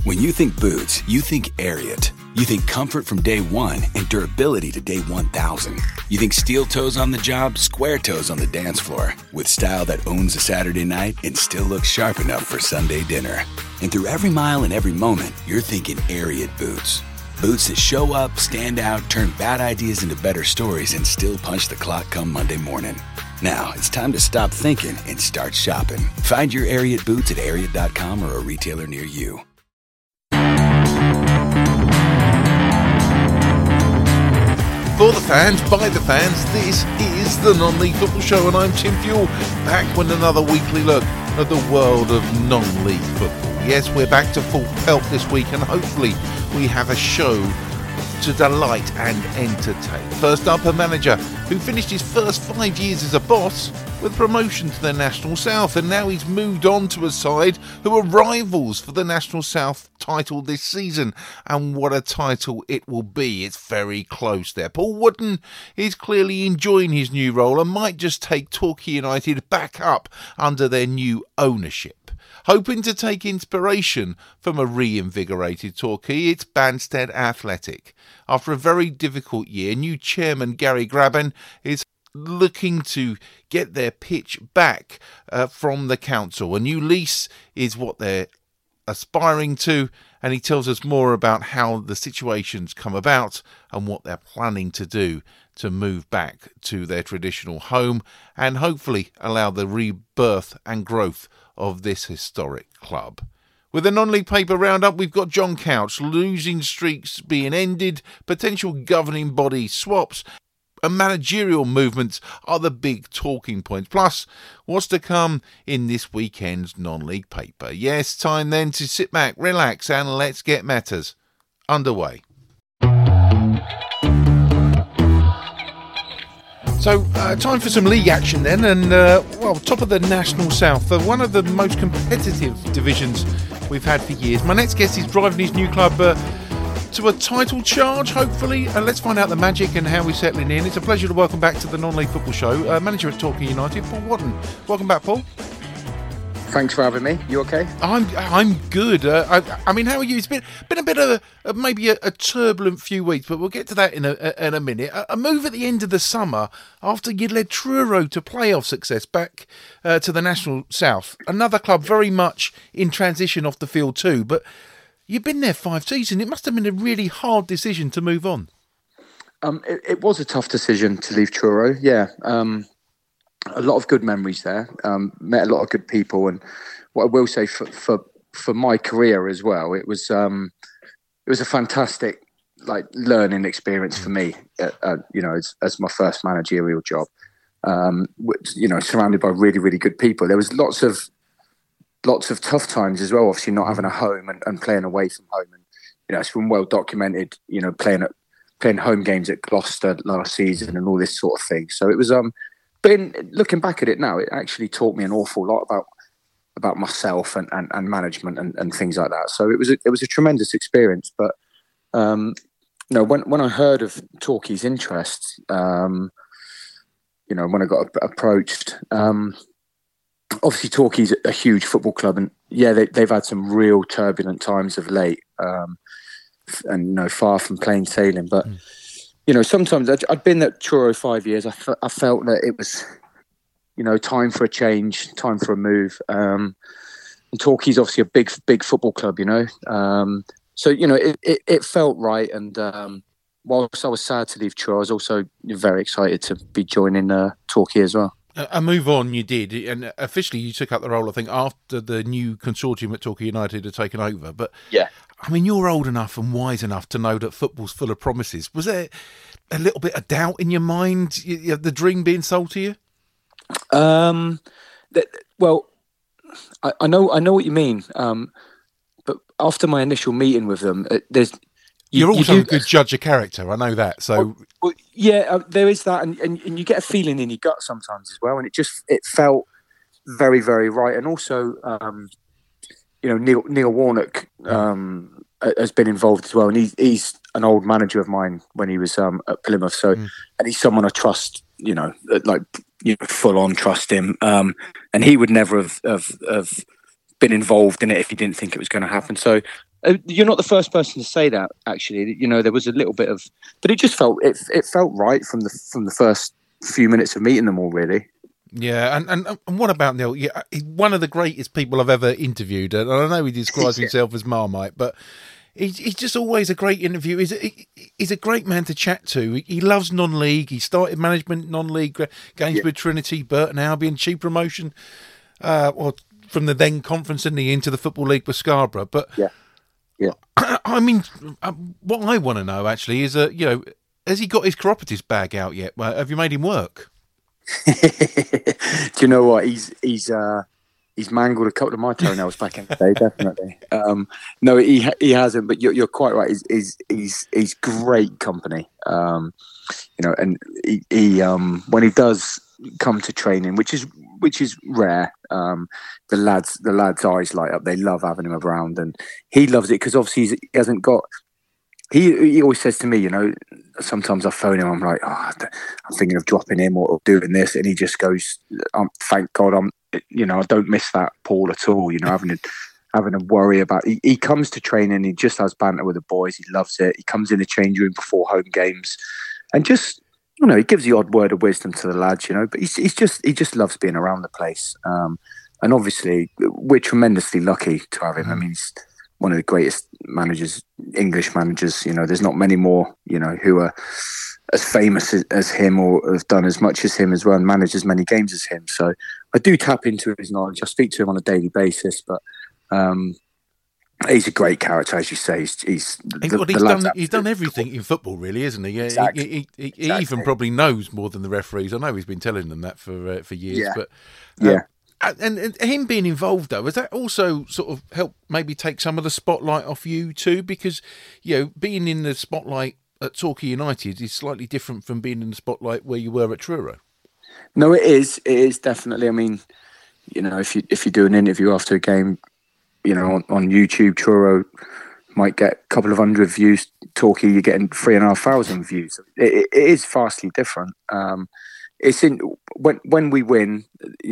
When you think boots, you think Ariat. You think comfort from day one and durability to day 1,000. You think steel toes on the job, square toes on the dance floor. With style that owns a Saturday night and still looks sharp enough for Sunday dinner. And through every mile and every moment, you're thinking Ariat boots. Boots that show up, stand out, turn bad ideas into better stories, and still punch the clock come Monday morning. Now, it's time to stop thinking and start shopping. Find your Ariat boots at Ariat.com or a retailer near you. For the fans, by the fans, this is the Non-League Football Show, and I'm Tim Fuel, back with another weekly look at the world of non-league football. Yes, we're back to full pelt this week, and hopefully we have a show to delight and entertain. First up, a manager who finished his first 5 years as a boss with promotion to the National South, and now he's moved on to a side who are rivals for the National South title this season. And what a title it will be. It's very close there. Paul Wooden is clearly enjoying his new role and might just take Torquay United back up under their new ownership. Hoping to take inspiration from a reinvigorated Torquay, it's Banstead Athletic. After a very difficult year, new chairman Gary Graben is looking to get their pitch back from the council. A new lease is what they're aspiring to, and he tells us more about how the situation's come about and what they're planning to do to move back to their traditional home and hopefully allow the rebirth and growth of this historic club. With the non-league paper roundup, we've got John Couch, losing streaks being ended, potential governing body swaps, and managerial movements are the big talking points. Plus, what's to come in this weekend's non-league paper. Yes, time then to sit back, relax, and let's get matters underway. So, time for some league action then, and top of the National South, one of the most competitive divisions we've had for years. My next guest is driving his new club to a title charge, hopefully. Let's find out the magic and how we're settling in. It's a pleasure to welcome back to the Non-League Football Show, manager at Torquay United, Paul Wooden. Welcome back, Paul. Thanks for having me. You okay? I'm good. I mean, how are you? It's been a bit of maybe a turbulent few weeks, but we'll get to that in a minute. A move at the end of the summer after you led Truro to playoff success back to the National South. Another club very much in transition off the field too, but you've been there 5 seasons. It must have been a really hard decision to move on. It was a tough decision to leave Truro, yeah. A lot of good memories there. Met a lot of good people, and what I will say for my career as well, it was a fantastic learning experience for me. As my first managerial job, surrounded by really really good people. There was lots of tough times as well. Obviously, not having a home and playing away from home, and it's been well documented. Playing home games at Gloucester last season and all this sort of thing. So it was But looking back at it now, it actually taught me an awful lot about myself and management and things like that. So it was a tremendous experience. But when I heard of Torquay's interest, when I got approached, obviously Torquay's a huge football club, and yeah, they've had some real turbulent times of late, and far from plain sailing, but. Sometimes I'd been at Truro 5 years. I felt that it was, time for a change, time for a move. And Torquay's obviously a big football club, So, it felt right. And whilst I was sad to leave Truro, I was also very excited to be joining Torquay as well. A move on you did, and officially you took up the role, I think, after the new consortium at Torquay United had taken over. But yeah. I mean, you're old enough and wise enough to know that football's full of promises. Was there a little bit of doubt in your mind, the dream being sold to you? I know what you mean. But after my initial meeting with them, You're also a good judge of character, I know that. So there is that, and you get a feeling in your gut sometimes as well, and it felt very, very right. And also, Neil Warnock has been involved as well, and he's an old manager of mine when he was at Plymouth. So, and he's someone I trust, full on trust him, and he would never have been involved in it if he didn't think it was going to happen. So You're not the first person to say that. Actually, there was a little bit of, but it just felt right from the first few minutes of meeting them all. Really. Yeah, and what about Neil? Yeah, he's one of the greatest people I've ever interviewed, and I know he describes himself as Marmite, but he's just always a great interview. He's a great man to chat to. He loves non-league. He started management non-league games with Trinity, Burton Albion, cheap promotion, or from the then Conference and into the Football League with Scarborough. But I mean, what I want to know actually is, has he got his cooperatives bag out yet? Have you made him work? Do you know what? He's mangled a couple of my toenails back in the day, definitely. No, he hasn't. But you're quite right. He's great company. And he when he does come to training, which is rare, the lads' eyes light up. They love having him around, and he loves it because obviously he hasn't got. He always says to me, sometimes I phone him, I'm like, I'm thinking of dropping him or doing this, and he just goes, thank God I don't miss that Paul at all, having to worry about. He comes to training, he just has banter with the boys, he loves it. He comes in the change room before home games, and just he gives the odd word of wisdom to the lads, but he just loves being around the place, and obviously we're tremendously lucky to have him. I mean, he's one of the greatest managers, English managers. There's not many more, who are as famous as him or have done as much as him as well and managed as many games as him. So I do tap into his knowledge. I speak to him on a daily basis, but he's a great character, as you say. He's done everything in football, really, isn't he? Yeah, exactly. He even probably knows more than the referees. I know he's been telling them that for years, but And him being involved, though, has that also sort of helped maybe take some of the spotlight off you too? Because, being in the spotlight at Torquay United is slightly different from being in the spotlight where you were at Truro. No, it is. It is definitely. I mean, if you do an interview after a game, on YouTube, Truro might get a couple of hundred views. Torquay, you're getting 3,500 views. It is vastly different. It's in when we win,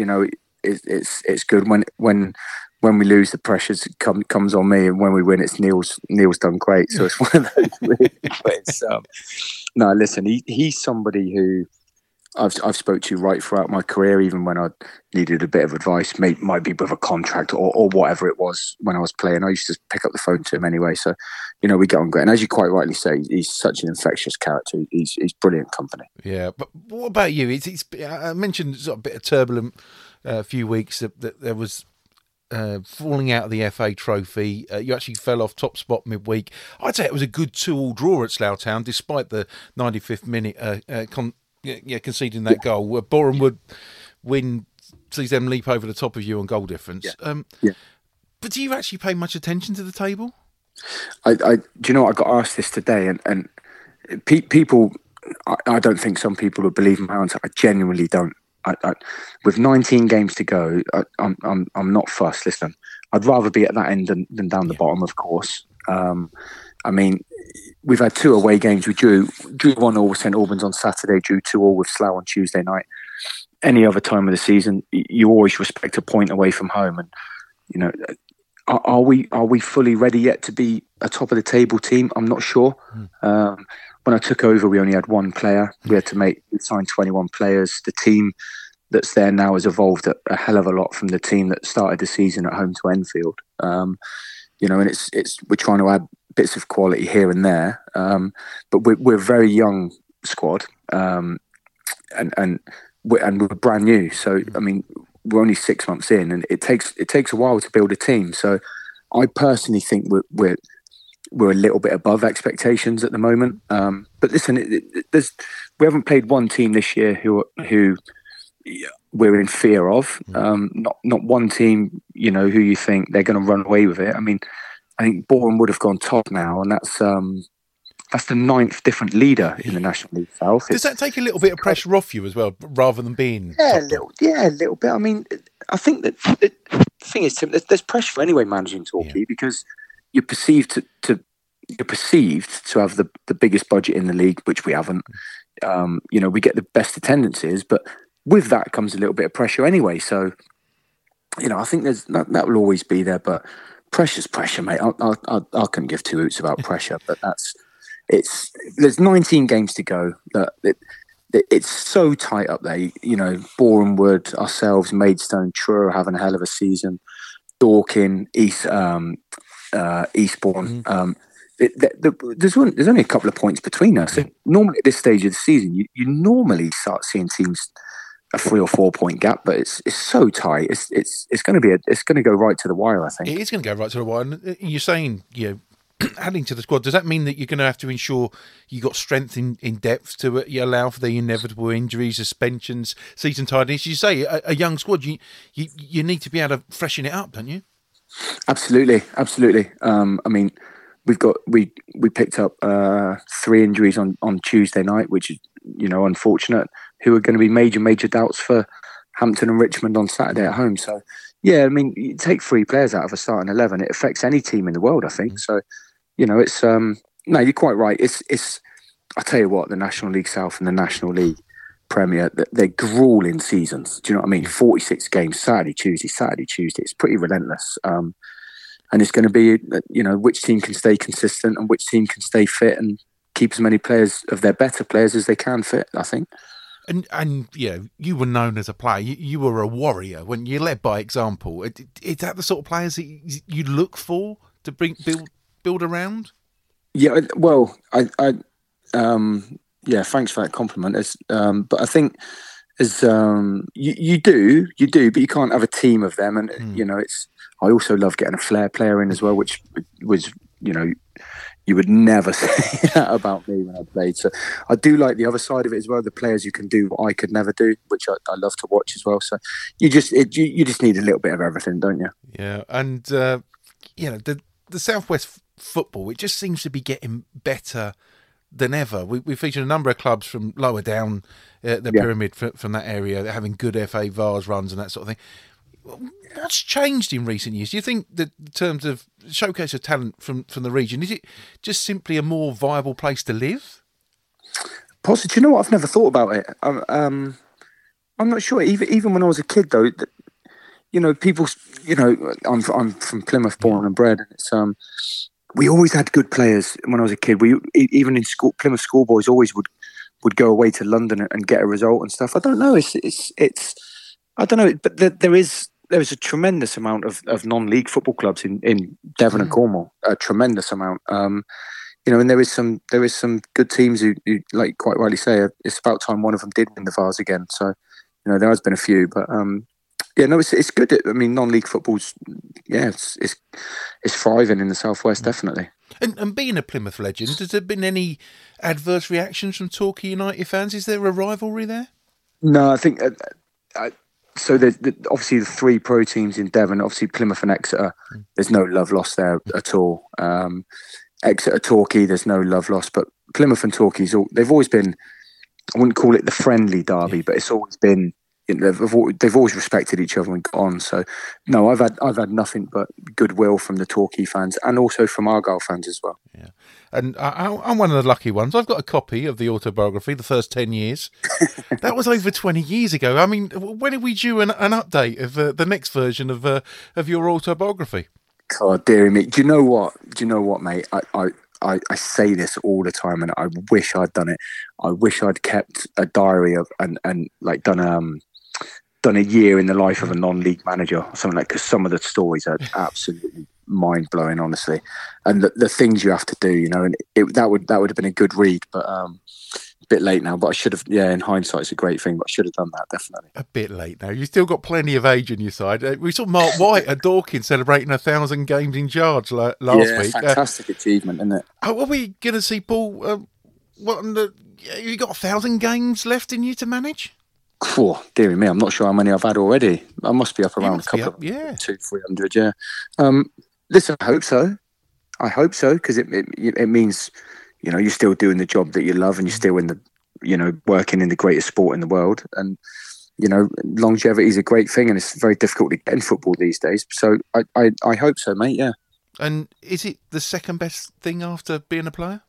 It's good. When we lose, the pressure comes on me, and when we win, it's Neil's done great. So it's one of those. Really, but it's, no, listen, he's somebody who I've spoke to right throughout my career, even when I needed a bit of advice, might be with a contract or whatever it was when I was playing. I used to pick up the phone to him anyway. So we get on great. And as you quite rightly say, he's such an infectious character. He's brilliant company. Yeah, but what about you? I mentioned sort of a bit of turbulent. A few weeks that there was falling out of the FA Trophy. You actually fell off top spot midweek. I'd say it was a good 2-2 draw at Slough Town, despite the 95th minute conceding that goal. Boreham Wood win, sees them leap over the top of you on goal difference. But do you actually pay much attention to the table? Do you know what? I got asked this today, and people. I don't think some people would believe my answer. I genuinely don't. With 19 games to go, I'm not fussed. Listen, I'd rather be at that end than down the bottom, of course. I mean, we've had 2 away games. We drew 1-1 with St Albans on Saturday, drew 2-2 with Slough on Tuesday night. Any other time of the season, you always respect a point away from home. And are we fully ready yet to be a top of the table team? I'm not sure. When I took over, we only had 1 player. We had to sign 21 players. The team that's there now has evolved a hell of a lot from the team that started the season at home to Enfield. And we're trying to add bits of quality here and there. But we're a very young squad, and we're brand new. So I mean, we're only 6 months in, and it takes a while to build a team. So I personally think we're a little bit above expectations at the moment. But listen, we haven't played one team this year who we're in fear of. Not one team, who you think they're going to run away with it. I mean, I think Boreham would have gone top now, and that's the 9th different leader in the National League South. Does that take a little bit of pressure off you as well, rather than being a little bit. I mean, I think that the thing is, Tim, there's pressure anyway managing Torquay because you're perceived to have the biggest budget in the league, which we haven't. We get the best attendances, but with that comes a little bit of pressure anyway. So, I think that will always be there. But Pressure's pressure, mate. I couldn't give two hoots about pressure, but there's 19 games to go. It's so tight up there. You know, Boreham Wood, ourselves, Maidstone, Truro having a hell of a season. Dorking, Eastbourne. There's only a couple of points between us. Normally at this stage of the season, you normally start seeing teams a 3 or 4 point gap, but it's so tight. It's going to go right to the wire. I think it is going to go right to the wire. And you're saying, adding to the squad, does that mean that you're going to have to ensure you got strength in depth to allow for the inevitable injuries, suspensions, season tidiness? You say a young squad, you need to be able to freshen it up, don't you? Absolutely. I mean, we picked up 3 injuries on Tuesday night, which is unfortunate. Who are going to be major doubts for Hampton and Richmond on Saturday at home. So yeah, I mean, you take 3 players out of a starting 11, it affects any team in the world, I think. So it's no, you're quite right. It's I tell you what, the National League South and the National League Premier, they're grueling seasons. Do you know what I mean? 46 games, Saturday, Tuesday. It's pretty relentless. And it's going to be, which team can stay consistent and which team can stay fit and keep as many players of their better players as they can fit, I think. And you were known as a player. You were a warrior when you led by example. Is that the sort of players that you look for to build around? Yeah, well, thanks for that compliment. But I think you do, but you can't have a team of them. And I also love getting a flair player in as well, which was you would never say that about me when I played. So I do like the other side of it as well. The players who can do what I could never do, which I love to watch as well. So you just need a little bit of everything, don't you? Yeah, and the Southwest football, it just seems to be getting better than ever. We featured a number of clubs from lower down the pyramid from that area. They're having good FA Vars runs and that sort of thing. What's changed in recent years? Do you think that in terms of showcase of talent from the region, is it just simply a more viable place to live? Possibly. Do you know what? I've never thought about it. I'm not sure. Even when I was a kid, though, people. I'm from Plymouth, born and bred, and it's we always had good players when I was a kid. We even in school, Plymouth schoolboys always would go away to London and get a result and stuff. I don't know. It's I don't know, but there is a tremendous amount of non-league football clubs in Devon and Cornwall. A tremendous amount, and there is some good teams who, like quite rightly say, it's about time one of them did win the Vars again. So, there has been a few, but it's good. I mean, non-league football's it's thriving in the Southwest, definitely. And being a Plymouth legend, has there been any adverse reactions from Torquay United fans? Is there a rivalry there? No, I think. So there's obviously the 3 pro teams in Devon, obviously Plymouth and Exeter. There's no love lost there at all. Exeter, Torquay, there's no love lost. But Plymouth and Torquay, they've always been, I wouldn't call it the friendly derby, but it's always been, they've always respected each other and got on. So no, I've had nothing but goodwill from the Torquay fans and also from Argyle fans as well. Yeah, and I'm one of the lucky ones. I've got a copy of the autobiography, The First 10 Years. That was over 20 years ago. I mean, when are we due an update of the next version of your autobiography? God, dearie me. Do you know what, mate? I say this all the time, and I wish I'd done it. I wish I'd kept a diary of and like done a year in the life of a non-league manager or something like, because some of the stories are absolutely mind-blowing, honestly, and the things you have to do, and that would have been a good read, but a bit late now. But I should have. In hindsight, it's a great thing, but I should have done that, definitely. A bit late now. You've still got plenty of age on your side. We saw Mark White at Dorking celebrating 1,000 games in charge last week. Fantastic achievement, isn't it? Are we going to see Paul? You got 1,000 games left in you to manage? Oh, dearie me, I'm not sure how many I've had already. I must be up around a couple of 200-300. Yeah. Listen, I hope so, because it means you're still doing the job that you love, and you're still in the working in the greatest sport in the world, and longevity is a great thing, and it's very difficult to get in football these days. So I hope so, mate. Yeah. And is it the second best thing after being a player?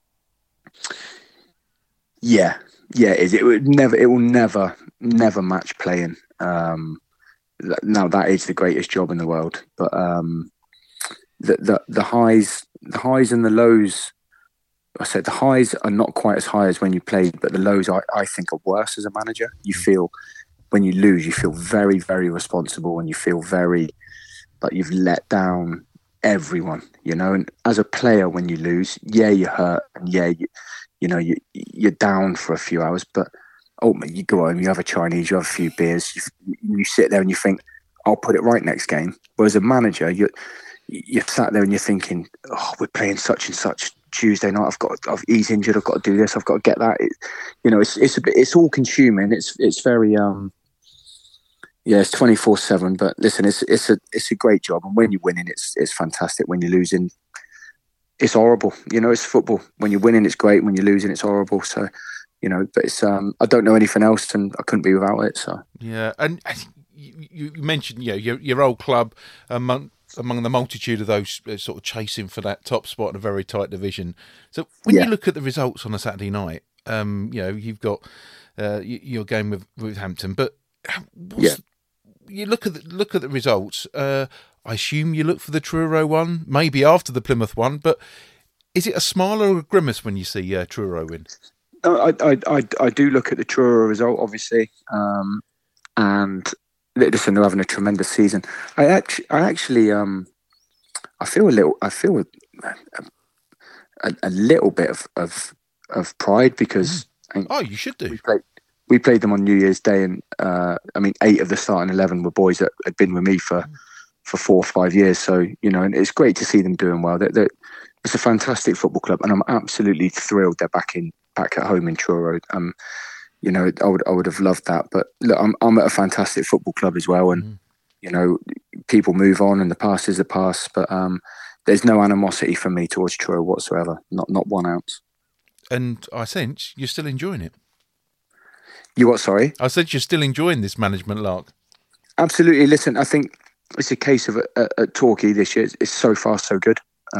Yeah, it is. It will never match playing. Now that is the greatest job in the world, but the highs and the lows. I said the highs are not quite as high as when you played, but the lows I think are worse as a manager. You feel when you lose, you feel very, very responsible, and you feel very like you've let down everyone, and as a player, when you lose, you're hurt, and you're down for a few hours, but ultimately you go home, you have a Chinese, you have a few beers, you sit there and you think, I'll put it right next game. Whereas a manager, you're sat there and you're thinking, oh, we're playing such and such Tuesday night, he's injured, I've got to do this, I've got to get that. It's all consuming. It's very it's 24/7. But listen, it's a great job, and when you're winning, it's fantastic. When you're losing, it's horrible. It's football. When you're winning, it's great. When you're losing, it's horrible. So, but it's I don't know anything else, and I couldn't be without it. So yeah, and you mentioned your old club among the multitude of those sort of chasing for that top spot in a very tight division. So when you look at the results on a Saturday night, you've got your game with Hampton, but you look at the results. I assume you look for the Truro one, maybe after the Plymouth one, but is it a smile or a grimace when you see Truro win? I do look at the Truro result, obviously, and listen, they're having a tremendous season. I actually I feel a little bit of pride because you should do. We played them on New Year's Day, and 8 of the starting 11 were boys that had been with me for 4 or 5 years. So and it's great to see them doing well. It's a fantastic football club, and I'm absolutely thrilled they're back at home in Truro. I would have loved that, but look, I'm at a fantastic football club as well, and people move on, and the past is the past. But there's no animosity from me towards Truro whatsoever, not 1 ounce. And I sense you're still enjoying it. You what? Sorry, I said you're still enjoying this management lark. Absolutely. Listen, I think it's a case of at Torquay this year. It's so far so good.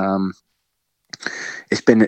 It's been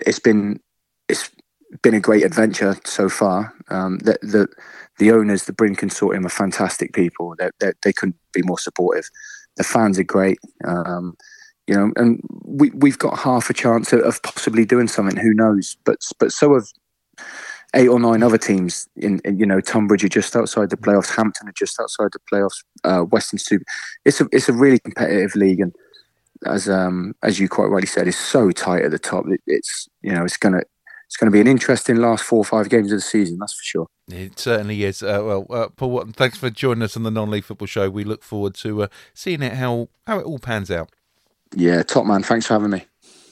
a great adventure so far. The owners, the Bryn Consortium, are fantastic people. They couldn't be more supportive. The fans are great. And we've got half a chance of possibly doing something. Who knows? But so have 8 or 9 other teams. Tunbridge are just outside the playoffs. Hampton are just outside the playoffs. Western Super. It's a really competitive league, and as you quite rightly said, it's so tight at the top. It's going to be an interesting last 4 or 5 games of the season, that's for sure. It certainly is. Paul Watton, thanks for joining us on the Non-League Football Show. We look forward to seeing how it all pans out. Yeah, top man. Thanks for having me.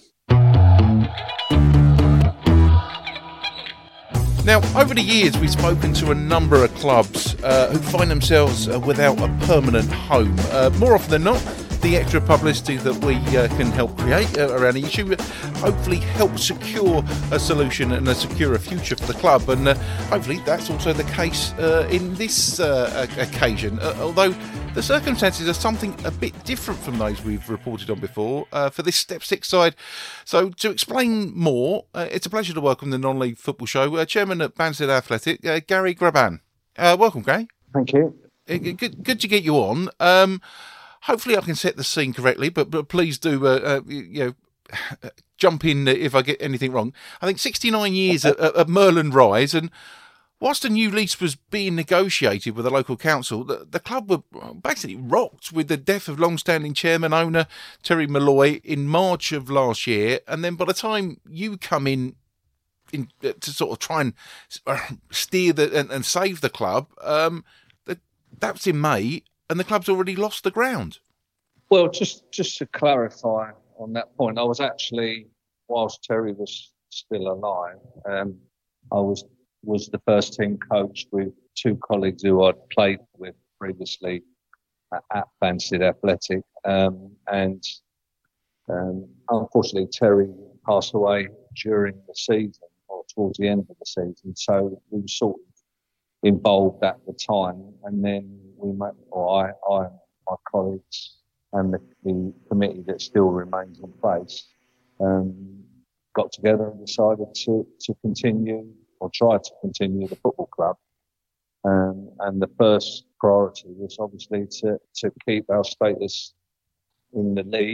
Now, over the years, we've spoken to a number of clubs who find themselves without a permanent home. More often than not, the extra publicity that we can help create around the issue hopefully help secure a solution and secure a future for the club. And hopefully that's also the case in this occasion, although the circumstances are something a bit different from those we've reported on before for this Step 6 side. So to explain more, it's a pleasure to welcome the Non-League Football Show Chairman at Banstead Athletic, Gary Graban. Welcome, Gary. Thank you. Good to get you on. Hopefully I can set the scene correctly, but please do jump in if I get anything wrong. I think 69 years at Merlin Rise, and whilst a new lease was being negotiated with the local council, the club were basically rocked with the death of long-standing chairman owner Terry Malloy in March of last year, and then by the time you come in to sort of try and steer and save the club, that was in May. And the club's already lost the ground. Well, just to clarify on that point, I was actually, whilst Terry was still alive, I was the first team coach with 2 colleagues who I'd played with previously at Banstead Athletic. And unfortunately, Terry passed away during the season or towards the end of the season. So we were sort of involved at the time, and then I and my colleagues and the committee that still remains in place got together and decided to continue or try to continue the football club. And the first priority was obviously to keep our status in the league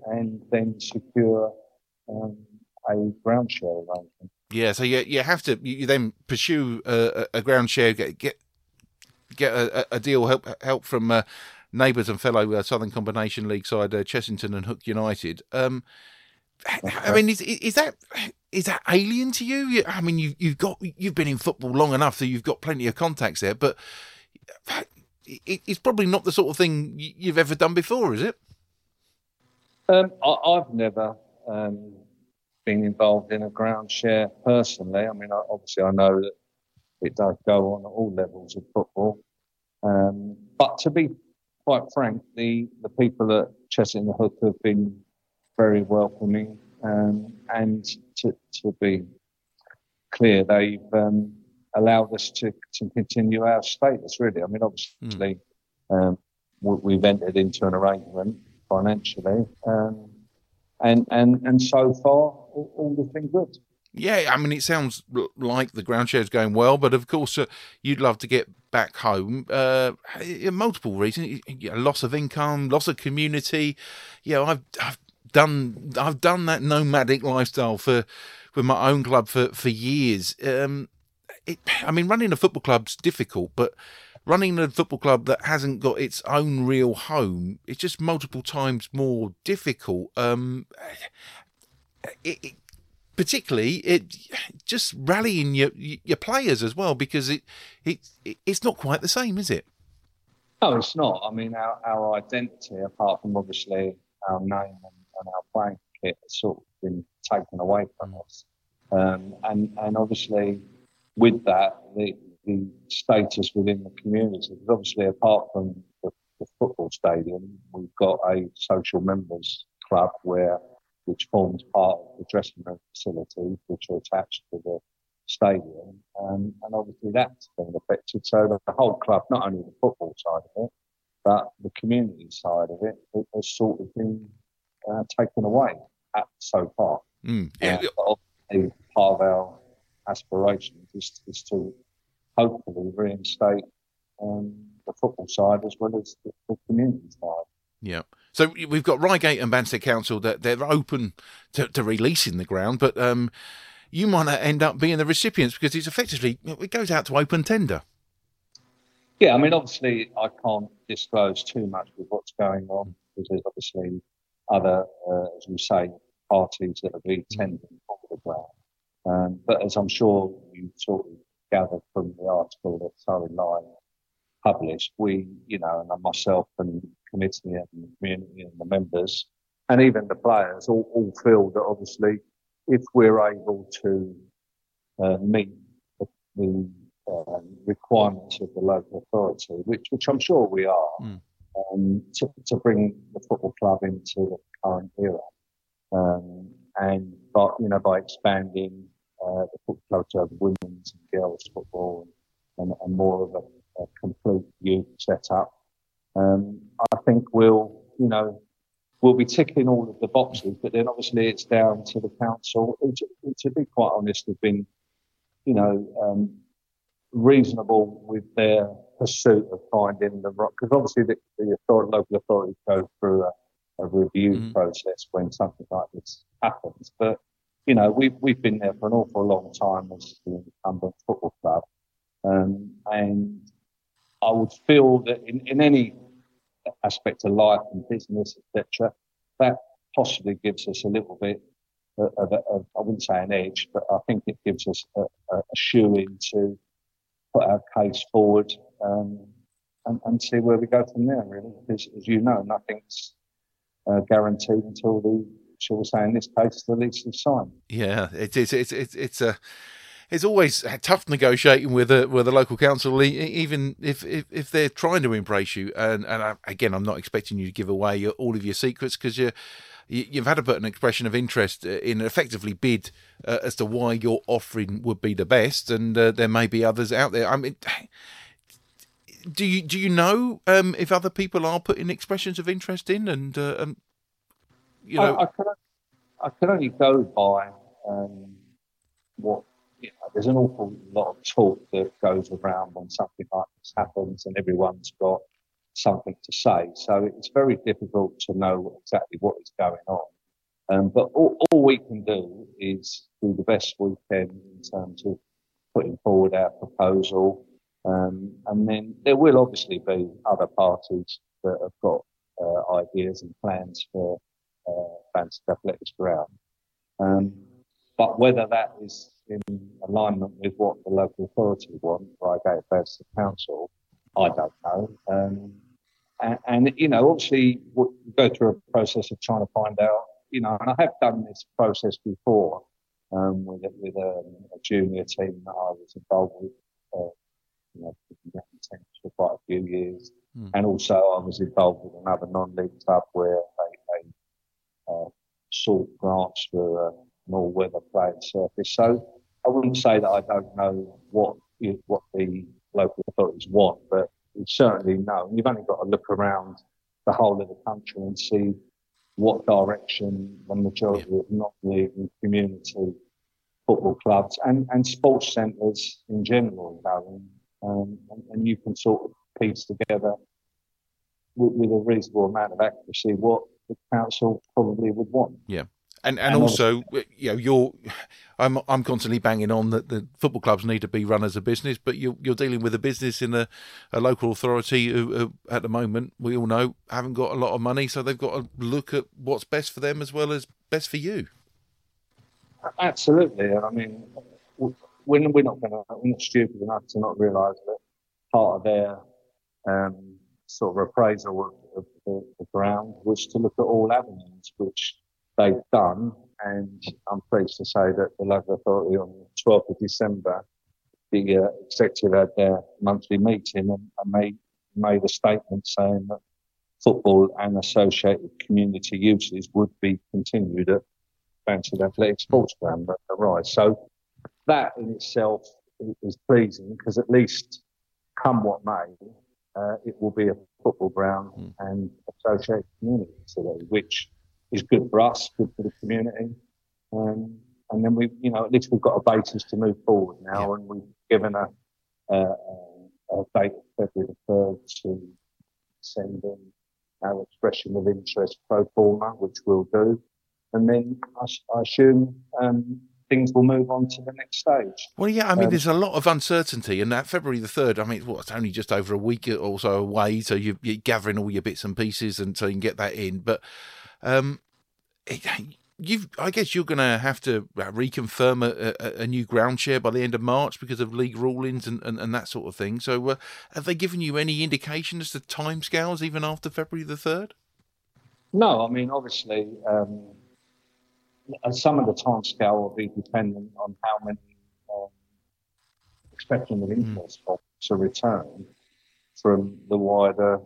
and then secure a ground share arrangement. Yeah, so you have to you then pursue a ground share, get a deal, help from neighbours and fellow Southern Combination League side Chessington and Hook United. I mean, is that alien to you? I mean, you've been in football long enough, so you've got plenty of contacts there, but it's probably not the sort of thing you've ever done before, is it? I've never been involved in a ground share personally. I mean, obviously, I know that it does go on at all levels of football. But to be quite frank, the people at Chessington Hook have been very welcoming, and to be clear, they've allowed us to continue our status. Really, I mean, obviously, we've entered into an arrangement financially, and so far all has been good. Yeah, I mean, it sounds like the ground share is going well, but of course, you'd love to get back home. Multiple reasons: loss of income, loss of community. I've done that nomadic lifestyle with my own club for years. I mean, running a football club's difficult, but running a football club that hasn't got its own real home, it's just multiple times more difficult. Particularly, just rallying your players as well, because it's not quite the same, is it? No, it's not. I mean, our identity, apart from obviously our name and our playing kit, has sort of been taken away from us. And obviously, with that, the status within the community, because obviously, apart from the football stadium, we've got a social members club which forms part of the dressing room facilities, which are attached to the stadium, and obviously that's been affected. So the whole club, not only the football side of it, but the community side of it, has sort of been taken away so far. But obviously, part of our aspirations is to hopefully reinstate the football side as well as the community side. Yeah. So we've got Reigate and Banstead Council that they're open to releasing the ground, but you might not end up being the recipients because it goes out to open tender. Yeah, I mean, obviously I can't disclose too much with what's going on because there's obviously other, as you say, parties that will be tendering for the ground. But as I'm sure you sort of gathered from the article that Surrey Live published, we, and myself and committee and the community and the members and even the players all feel that obviously if we're able to meet the requirements of the local authority, which I'm sure we are, to bring the football club into the current era, and by expanding the football club to have women's and girls football and more of a complete youth setup. I think we'll be ticking all of the boxes, but then obviously it's down to the council, who, to be quite honest, have been, reasonable with their pursuit of finding the right. Because obviously the local authorities go through a review process when something like this happens. But we've been there for an awful long time as the incumbent football club, and I would feel that in any aspect of life and business, etc., that possibly gives us a little bit of I wouldn't say an edge, but I think it gives us a shoe-in to put our case forward and see where we go from there, really. Because, as you know, nothing's guaranteed until shall we say, in this case, the lease is signed. Yeah, it is. It's always tough negotiating with a local council, even if they're trying to embrace you. And again, I'm not expecting you to give away all of your secrets because you've had to put an expression of interest in effectively bid as to why your offering would be the best, and there may be others out there. I mean, do you know if other people are putting expressions of interest in, and I can only go by what. There's an awful lot of talk that goes around when something like this happens, and everyone's got something to say. So it's very difficult to know exactly what is going on. But all we can do is do the best we can in terms of putting forward our proposal. And then there will obviously be other parties that have got ideas and plans for Banstead Athletics ground. But whether that is in alignment with what the local authority want, Reigate Banstead Council, I don't know. And you know, obviously, we go through a process of trying to find out, you know, and I have done this process before with a junior team that I was involved with, you know, for quite a few years. And also I was involved with another non-league club where they sought grants for an all-weather playing surface. So I wouldn't say that I don't know what the local authorities want, but we certainly know. You've only got to look around the whole of the country and see what direction the majority of non-league and community football clubs and sports centres in general are going. And you can sort of piece together with a reasonable amount of accuracy what the council probably would want. Yeah. And also, you know, I'm constantly banging on that the football clubs need to be run as a business, but you're dealing with a business in a local authority who, at the moment, we all know, haven't got a lot of money, so they've got to look at what's best for them as well as best for you. Absolutely. I mean, we're not stupid enough to not realise that part of their sort of appraisal of the ground was to look at all avenues, which they've done, and I'm pleased to say that the local authority on the 12th of December, the executive had their monthly meeting and made a statement saying that football and associated community uses would be continued at Banstead Athletic Sports Ground at the Rise. So that in itself is pleasing, because at least come what may, it will be a football ground and associated community facility, which is good for us, good for the community. And then we, you know, at least we've got a basis to move forward now, and we've given a date of February the 3rd to send in our expression of interest pro forma, which we'll do. And then I assume things will move on to the next stage. Well, yeah, I mean, there's a lot of uncertainty, and that February the 3rd, I mean, it's only just over a week or so away, so you're gathering all your bits and pieces and so you can get that in. But I guess you're going to have to reconfirm a new ground share by the end of March because of league rulings and that sort of thing. So have they given you any indication as to timescales even after February the 3rd? No, I mean, obviously, some of the timescale will be dependent on how many expression of interest to return from the wider,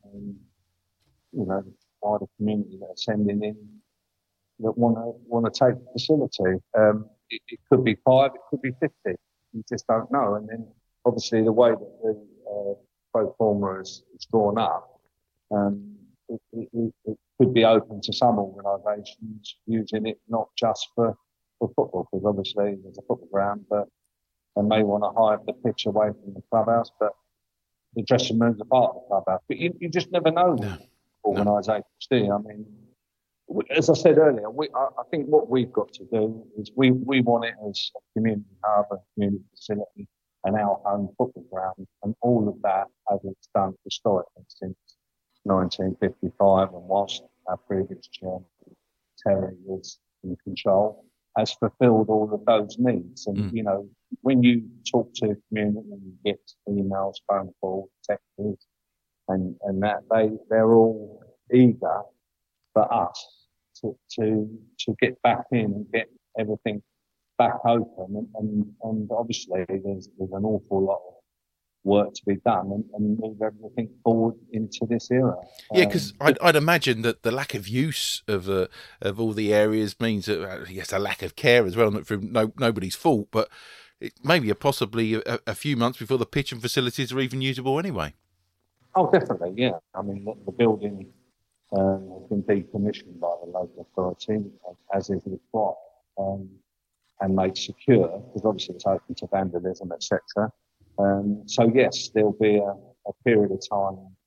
wider community that are sending in that want to take the facility. It could be 5, it could be 50. You just don't know. And then obviously the way that the pro forma is drawn up, it could be open to some organisations using it not just for football, because obviously there's a football ground, but they may want to hide the pitch away from the clubhouse, but the dressing room's a part of the clubhouse. But you just never know organisations, do you? I mean, as I said earlier, I think what we've got to do is we want it as a community hub, a community facility, and our home football ground, and all of that as it's done historically since 1955, and whilst our previous chairman, Terry, was in control, has fulfilled all of those needs. And, you know, when you talk to the community and you get emails, phone calls, texts, and that, they're all eager for us to get back in and get everything back open. And obviously there's an awful lot of work to be done and move everything forward into this era. Yeah, because I'd imagine that the lack of use of all the areas means that, yes, a lack of care as well, not through nobody's fault, but it maybe possibly a few months before the pitch and facilities are even usable anyway. Oh, definitely, yeah. I mean, the building has been decommissioned by the local authority, as is required, and made secure, because obviously it's open to vandalism, etc. So yes, there'll be a period of time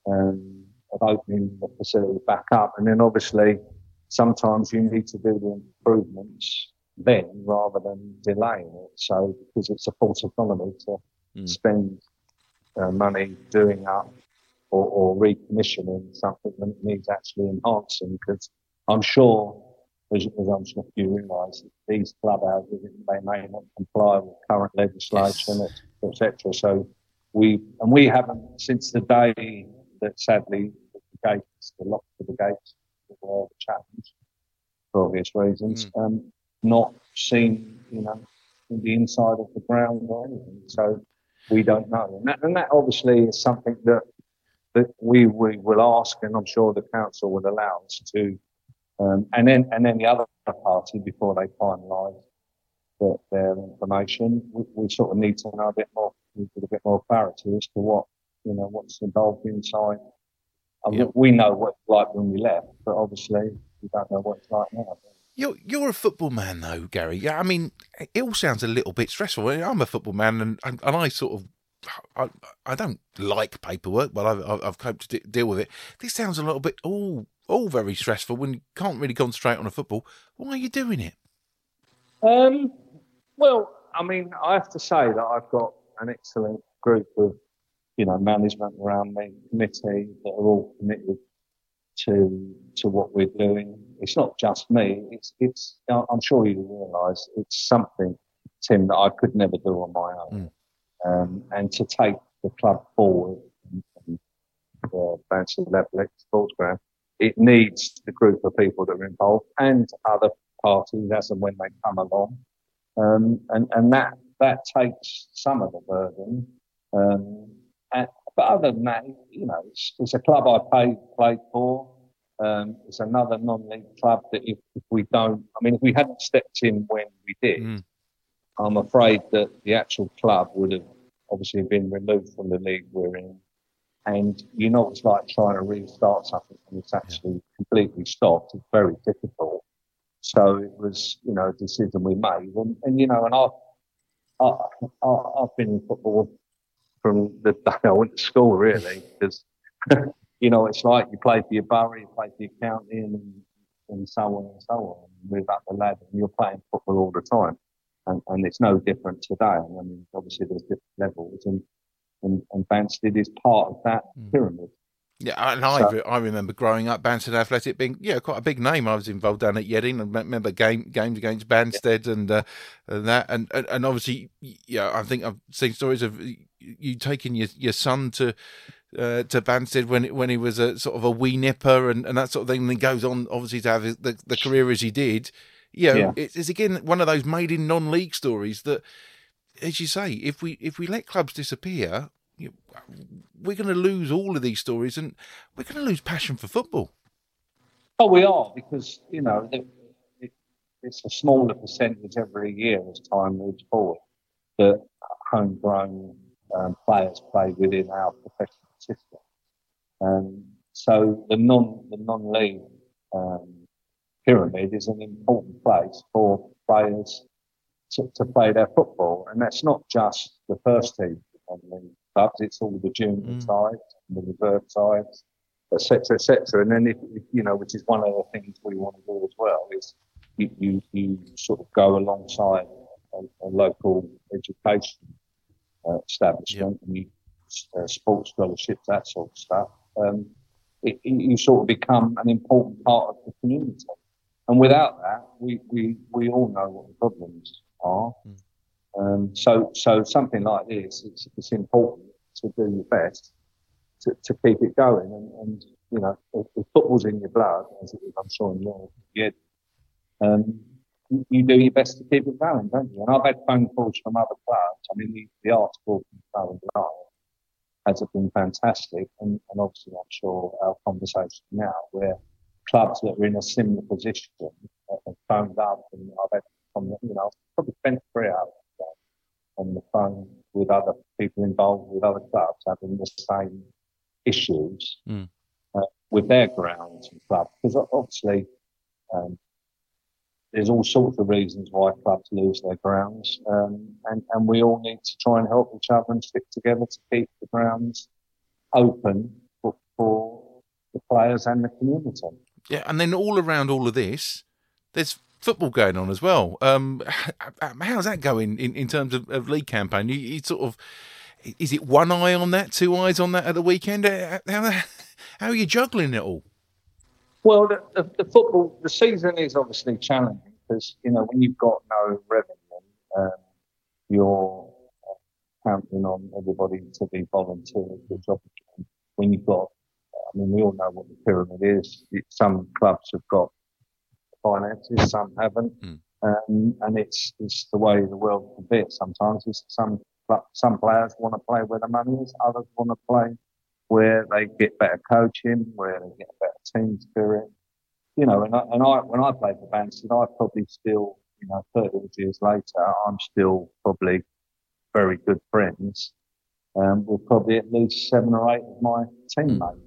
of opening the facility back up. And then obviously sometimes you need to do the improvements then rather than delaying it. So because it's a false economy to spend money doing up or recommissioning something that needs actually enhancing, because I'm sure, as I'm sure you realise, these clubhouses, they may not comply with current legislation, etc. So we haven't, since the day that sadly the lock to the gates were challenged for obvious reasons, not seen, the inside of the ground or anything. So we don't know, and that obviously is something that we will ask, and I'm sure the council will allow us to. And then the other party, before they finalise their information, we sort of need to know a bit more, with a bit more clarity as to what's involved inside. We know what it's like when we left, but obviously we don't know what it's like now. You're a football man, though, Gary. Yeah, I mean, it all sounds a little bit stressful. I'm a football man, and I sort of. I don't like paperwork, but I've coped to deal with it. This sounds a little bit all very stressful when you can't really concentrate on a football. Why are you doing it? Well, I mean, I have to say that I've got an excellent group of, management around me, committee that are all committed to what we're doing. It's not just me. It's. I'm sure you realise it's something, Tim, that I could never do on my own. And to take the club forward and advance the level of sports ground, it needs the group of people that are involved and other parties as and when they come along. And that takes some of the burden. But other than that, it's a club I played for. It's another non-league club that if we hadn't stepped in when we did, I'm afraid that the actual club would have obviously been removed from the league we're in. And it's like trying to restart something and it's actually completely stopped. It's very difficult. So it was, a decision we made. And I've been in football from the day I went to school, really, because, it's like you play for your borough, you play for your county and so on and so on. You move up the ladder and you're playing football all the time. And it's no different today. I mean, obviously there's different levels, and Banstead is part of that pyramid. Yeah, and I remember growing up, Banstead Athletic being quite a big name. I was involved down at Yedding and remember games against Banstead and that, and obviously, I think I've seen stories of you taking your son to Banstead when he was a sort of a wee nipper and that sort of thing, and he goes on obviously to have the career as he did. It's again one of those made in non-league stories that, as you say, if we let clubs disappear, we're going to lose all of these stories, and we're going to lose passion for football. Oh, we are, because it's a smaller percentage every year as time moves forward that homegrown players play within our professional system. So the non-league pyramid is an important place for players to play their football, and that's not just the first team on the clubs; it's all the junior sides, the reserve sides, etc., etc. And then, if which is one of the things we want to do as well, is you sort of go alongside a local education establishment and you sports scholarships, that sort of stuff. You sort of become an important part of the community. And without that, we all know what the problems are. So something like this, it's important to do your best to keep it going. And if football's in your blood, as it is, I'm sure in your head, you do your best to keep it going, don't you? And I've had phone calls from other clubs. I mean, the article from Current Live has been fantastic, and obviously I'm sure our conversation now, where clubs that are in a similar position have phoned up, and I've had probably spent 3 hours on the phone with other people involved with other clubs having the same issues with their grounds and clubs, because obviously there's all sorts of reasons why clubs lose their grounds, and we all need to try and help each other and stick together to keep the grounds open for the players and the community. Yeah, and then all around all of this, there's football going on as well. How's that going in terms of league campaign? You sort of, is it one eye on that, two eyes on that at the weekend? How are you juggling it all? Well, the football, the season is obviously challenging because, when you've got no revenue, you're counting on everybody to be volunteers, which obviously when you've got, we all know what the pyramid is. Some clubs have got finances, some haven't, and it's the way the world can be. Sometimes some players want to play where the money is, others want to play where they get better coaching, where they get better team spirit. And I when I played for Banstead, I probably still, 30 years later, I'm still probably very good friends with probably at least 7 or 8 of my teammates.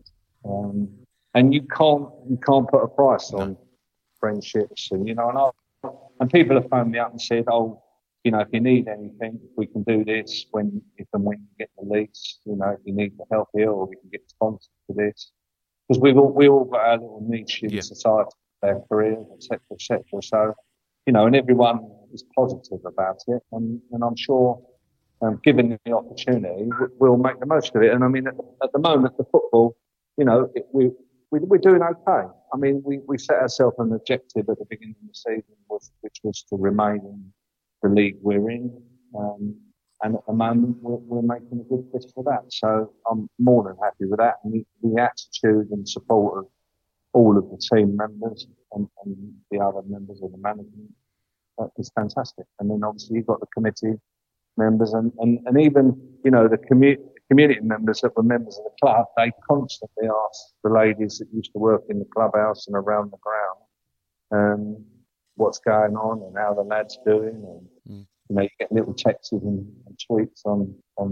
And you can't put a price on friendships, and and people have phoned me up and said, if you need anything, we can do this if and when you get the lease. If you need the help here, or we can get sponsors for this, because we all got our little niche in society, their careers, etc., etc. So, and everyone is positive about it, and I'm sure, given the opportunity, we'll make the most of it. And at the moment, the football, we're doing okay. We set ourselves an objective at the beginning of the season, which was to remain in the league we're in. And at the moment, we're making a good fist for that. So I'm more than happy with that. And the attitude and support of all of the team members and the other members of the management is fantastic. And then obviously you've got the committee members and even, the community members that were members of the club. They constantly ask the ladies that used to work in the clubhouse and around the ground what's going on and how the lads doing, and you get little texts and tweets on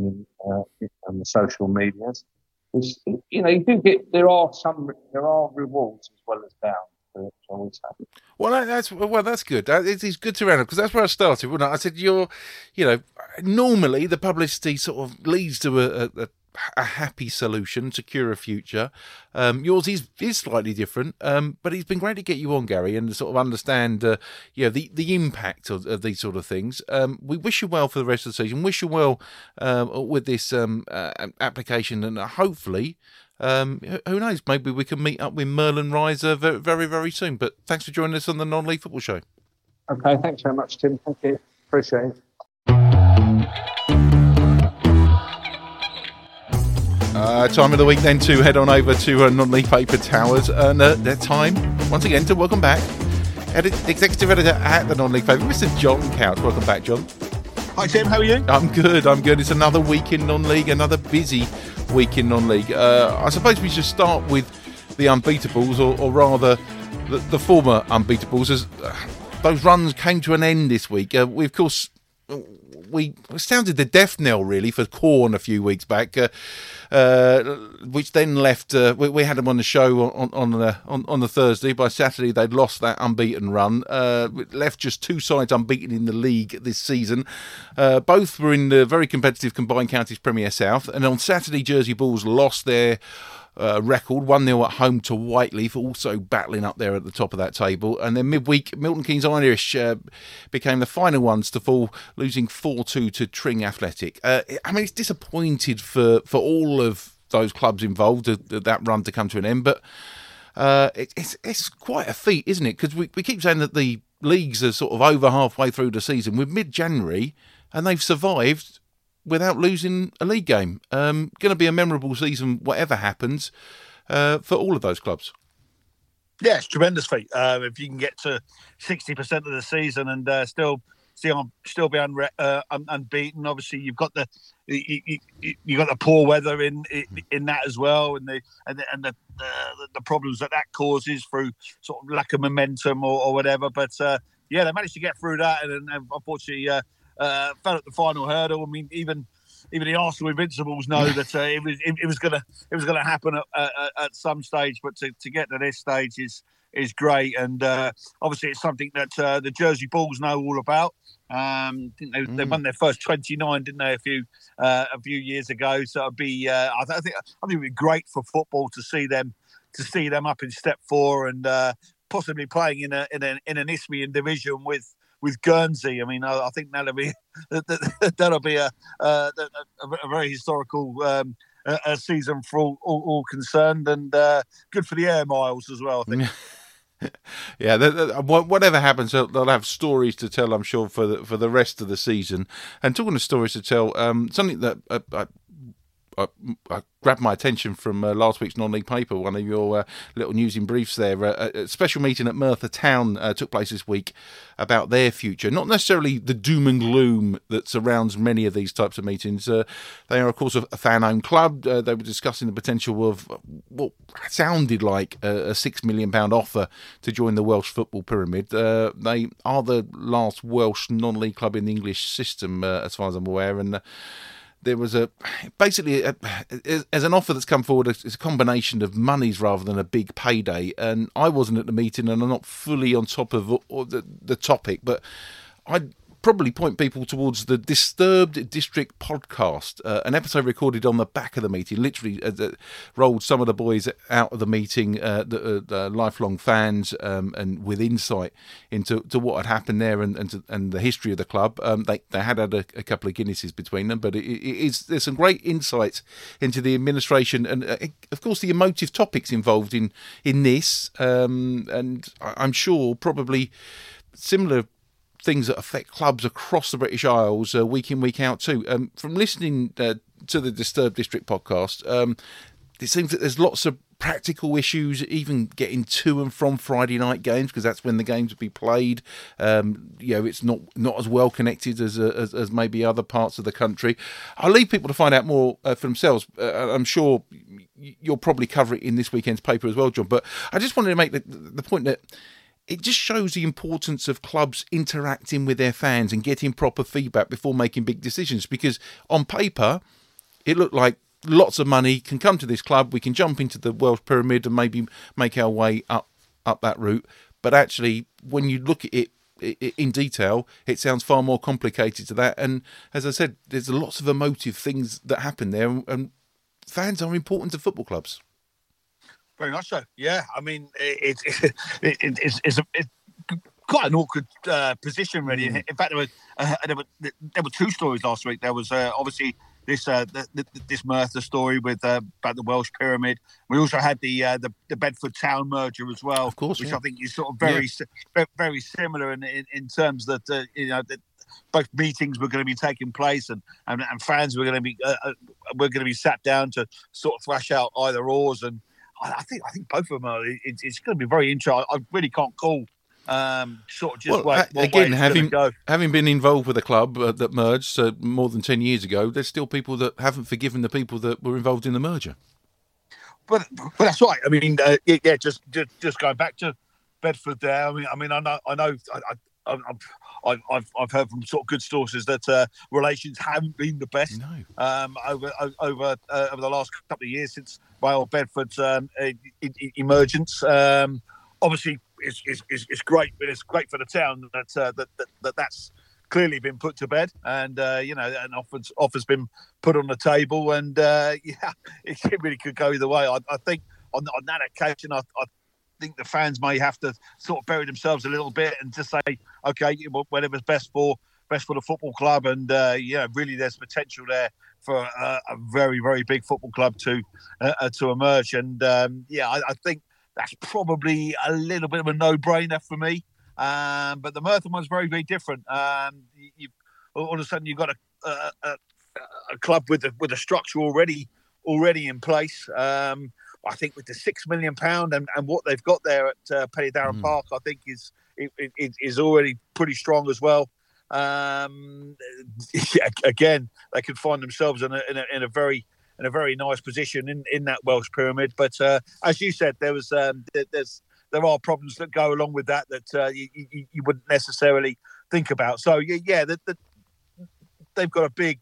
the social medias. You do get there are rewards as well as downs. Well, that's good. It's good to round up, because that's where I started, wasn't it? I said normally the publicity sort of leads to a happy solution, secure a future. Yours is slightly different, but it's been great to get you on, Gary, and to sort of understand the impact of these sort of things. We wish you well for the rest of the season. Wish you well with this application, and hopefully, who knows, maybe we can meet up with Merlin Riser very, very, very soon. But thanks for joining us on the Non-League Football Show. Okay, thanks very much, Tim. Thank you. Appreciate it. Time of the week then to head on over to Non-League Paper Towers, and their time once again to welcome back Executive Editor at the Non-League Paper, Mr. John Couch. Welcome back, John. Hi Tim, how are you? I'm good. It's another week in non-league, another busy week in non-league. I suppose we should start with the unbeatables, or rather the former unbeatables, as those runs came to an end this week. We, of course, we sounded the death knell really for Corn a few weeks back, which then left. We had them on the show on the Thursday. By Saturday, they'd lost that unbeaten run. Left just 2 sides unbeaten in the league this season. Both were in the very competitive Combined Counties Premier South. And on Saturday, Jersey Bulls lost their record 1-0 at home to Whiteleaf, also battling up there at the top of that table. And then midweek, Milton Keynes Irish became the final ones to fall, losing 4-2 to Tring Athletic. It's disappointed for all of those clubs involved that run to come to an end, but it's quite a feat, isn't it? Because we keep saying that the leagues are sort of over halfway through the season. We're mid-January and they've survived without losing a league game. Going to be a memorable season, whatever happens, for all of those clubs. Yeah, it's tremendous feat. If you can get to 60% of the season and still be unbeaten. Obviously, you've got the poor weather in that as well, and the problems that causes through sort of lack of momentum or whatever. But they managed to get through that, and unfortunately. Fell at the final hurdle. Even the Arsenal Invincibles know that it was going to happen at some stage. But to get to this stage is great, and obviously it's something that the Jersey Bulls know all about. I think they won their first 29, didn't they, a few years ago? So it'd be I think it'd be great for football to see them up in Step 4 and possibly playing in an Isthmian division with Guernsey. I mean, I think that'll be a very historical season for all concerned, and good for the air miles as well, I think. Yeah, whatever happens, they'll have stories to tell, I'm sure, for the rest of the season. And talking of stories to tell, something that I grabbed my attention from last week's non-league paper, one of your little news in briefs there. A special meeting at Merthyr Town took place this week about their future. Not necessarily the doom and gloom that surrounds many of these types of meetings. They are, of course, a fan-owned club. They were discussing the potential of what sounded like a £6 million offer to join the Welsh football pyramid. They are the last Welsh non-league club in the English system, as far as I'm aware, and there was basically as an offer that's come forward, it's a combination of monies rather than a big payday. And I wasn't at the meeting, and I'm not fully on top of the topic, but I'd probably point people towards the Disturbed District podcast, an episode recorded on the back of the meeting, literally rolled some of the boys out of the meeting, the lifelong fans, and with insight into what had happened there and the history of the club. They had a couple of Guinnesses between them, but there's some great insights into the administration and, of course, the emotive topics involved in this, and I'm sure probably similar things that affect clubs across the British Isles week in, week out too. From listening to the Disturbed District podcast, it seems that there's lots of practical issues, even getting to and from Friday night games, because that's when the games would be played. It's not as well connected as maybe other parts of the country. I'll leave people to find out more for themselves. I'm sure you'll probably cover it in this weekend's paper as well, John, but I just wanted to make the point that it just shows the importance of clubs interacting with their fans and getting proper feedback before making big decisions. Because on paper, it looked like lots of money can come to this club. We can jump into the Welsh pyramid and maybe make our way up that route. But actually, when you look at it in detail, it sounds far more complicated to that. And as I said, there's lots of emotive things that happen there. And fans are important to football clubs. Very much so. Yeah, I mean, it's quite an awkward position, really. In fact, there were two stories last week. There was obviously this Merthyr story with about the Welsh pyramid. We also had the Bedford Town merger as well, of course, which I think is sort of very similar in terms that that both meetings were going to be taking place and fans were going to be sat down to sort of thrash out either ors. And I think both of them are. It's going to be very interesting. I really can't call sort of just having been involved with a club that merged more than 10 years ago, there's still people that haven't forgiven the people that were involved in the merger. But that's right. I mean, just going back to Bedford there. I mean, I know. I've heard from sort of good sources that relations haven't been the best over the last couple of years since Royal Bedford's emergence. Obviously, it's great, but it's great for the town that's clearly been put to bed, and an offer's been put on the table, and it really could go either way. I think on that occasion, I think the fans may have to sort of bury themselves a little bit and just say, okay, whatever's best for the football club, and really there's potential there for a very, very big football club to emerge. And I think that's probably a little bit of a no-brainer for me. But the Merthyr one's very, very different. All of a sudden you've got a club with a structure already in place. I think with the £6 million and what they've got there at Penydarren Park, I think is already pretty strong as well. Again, they could find themselves in a very nice position in that Welsh pyramid. But as you said, there are problems that go along with that you wouldn't necessarily think about. So they've got a big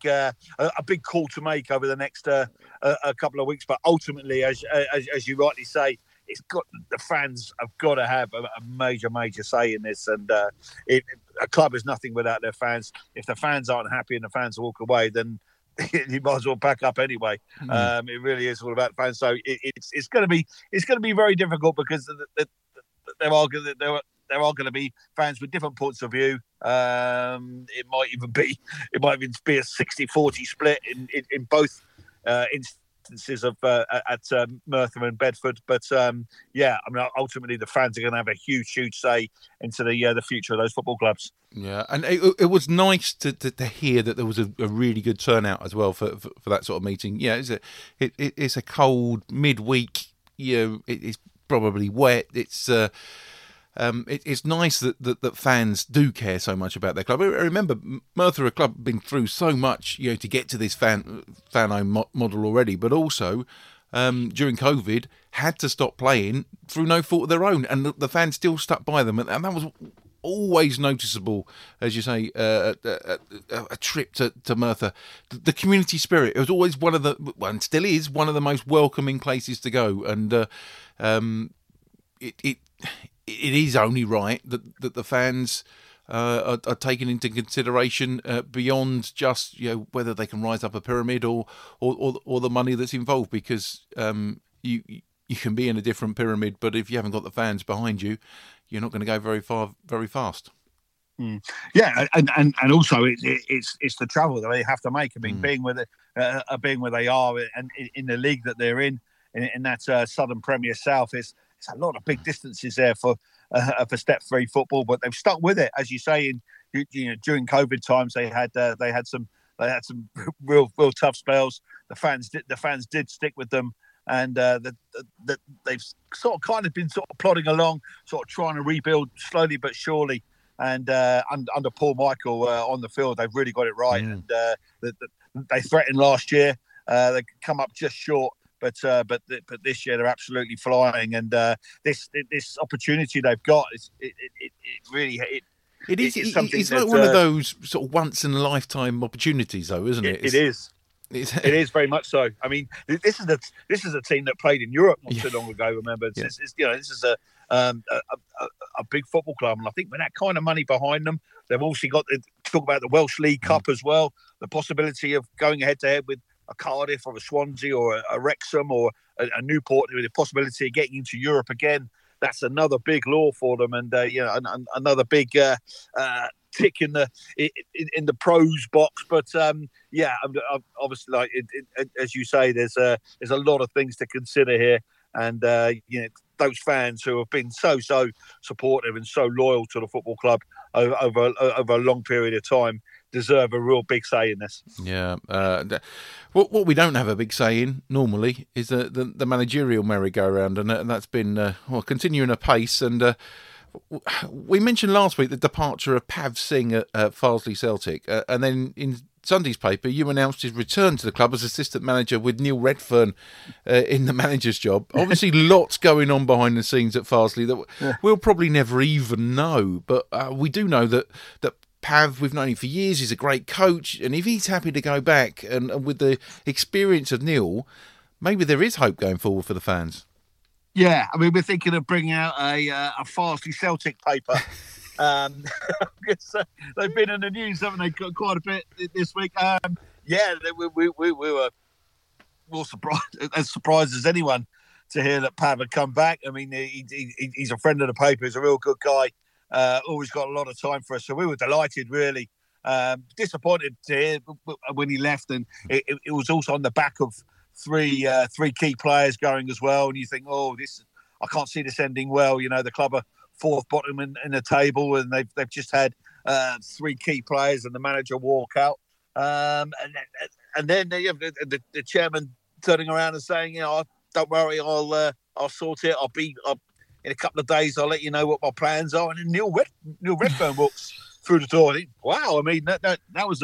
call to make over the next a couple of weeks. But ultimately, as you rightly say, it's got the fans have got to have a major say in this, and a club is nothing without their fans. If the fans aren't happy and the fans walk away, then you might as well pack up anyway. It really is all about fans. So it's going to be very difficult because there are going to be fans with different points of view. It might even be a 60-40 split in both instances of at Merthyr and Bedford. But ultimately the fans are going to have a huge say into the future of those football clubs. Yeah, and it was nice to hear that there was a really good turnout as well for that sort of meeting. Yeah, it's a cold midweek. It's probably wet. It's nice that fans do care so much about their club. I remember Merthyr Club been through so much, to get to this fan-owned model already, but also during COVID had to stop playing through no fault of their own, and the fans still stuck by them, and that was always noticeable, as you say, a trip to Merthyr. The community spirit, it was always and still is one of the most welcoming places to go, and it is only right that the fans are taken into consideration beyond just whether they can rise up a pyramid or the money that's involved, because you can be in a different pyramid, but if you haven't got the fans behind you, you're not going to go very far very fast. Yeah, and also it's the travel that they have to make. I mean, being where they are and in the league that they're in that Southern Premier South, it's a lot of big distances there for Step 3 football, but they've stuck with it, as you say. During COVID times, they had some real tough spells. The fans did stick with them, and they've sort of been plodding along, sort of trying to rebuild slowly but surely. And under Paul Michael on the field, they've really got it right. And they threatened last year; they come up just short. But this year they're absolutely flying, and this opportunity they've got is it's like one of those sort of once in a lifetime opportunities, though, isn't it? It is. It is very much so. I mean, this is a team that played in Europe not too long ago. Remember, this is a big football club, and I think with that kind of money behind them, they've also got to talk about the Welsh League Cup as well. The possibility of going head to head with a Cardiff or a Swansea or a Wrexham or a Newport, with the possibility of getting into Europe again. That's another big law for them, and another big tick in the pros box. But obviously, like as you say, there's a lot of things to consider here, and those fans who have been so supportive and so loyal to the football club over a long period of time deserve a real big say in this. Yeah. What we don't have a big say in normally is the managerial merry-go-round, and that's been continuing apace. And we mentioned last week the departure of Pav Singh at Farsley Celtic, and then in Sunday's paper you announced his return to the club as assistant manager with Neil Redfern in the manager's job. Obviously lots going on behind the scenes at Farsley that we'll probably never even know, but we do know that Pav, we've known him for years, he's a great coach, and if he's happy to go back, and with the experience of Neil, maybe there is hope going forward for the fans. Yeah, I mean, we're thinking of bringing out a Farsley Celtic paper. They've been in the news, haven't they, quite a bit this week? We were more surprised as anyone to hear that Pav had come back. I mean, he's a friend of the paper, he's a real good guy. Always got a lot of time for us, so we were delighted, really. Disappointed to hear when he left, and it was also on the back of three key players going as well, and you think, I can't see this ending well. The club are fourth bottom in the table, and they've just had three key players and the manager walk out, and then the chairman turning around and saying, don't worry, I'll sort it. In a couple of days, I'll let you know what my plans are. And then Neil Redfern walks through the door. Wow, I mean that's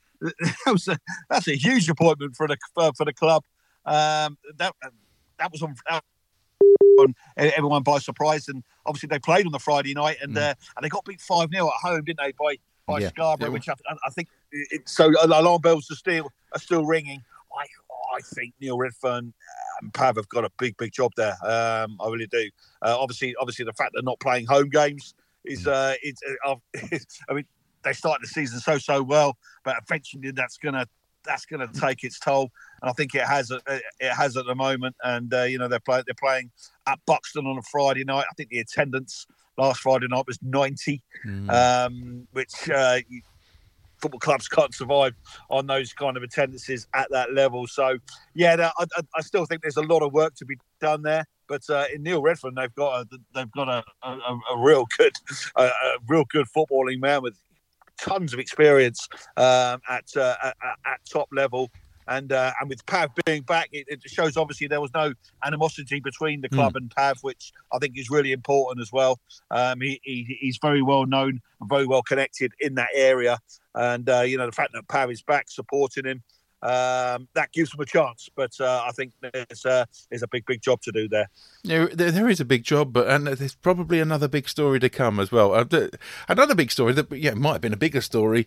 a huge appointment for the club. That was on everyone by surprise, and obviously they played on the Friday night, and they got beat 5-0 at home, didn't they? By Scarborough, which I think so. Alarm bells are still ringing. I think Neil Redfern and Pav have got a big job there. I really do. Obviously, the fact they're not playing home games is I mean, they started the season so well, but eventually that's gonna take its toll, and I think it has at the moment. And they're playing at Buxton on a Friday night. I think the attendance last Friday night was 90, which football clubs can't survive on those kind of attendances at that level. So I still think there's a lot of work to be done there. But in Neil Redfern, they've got a real good footballing man with tons of experience at top level, and with Pav being back, it shows obviously there was no animosity between the club and Pav, which I think is really important as well. He's very well known and very well connected in that area, and the fact that Pav is back supporting him, that gives them a chance. But I think there's a big job to do there. Yeah, there is a big job, and there's probably another big story to come as well. Another big story that might have been a bigger story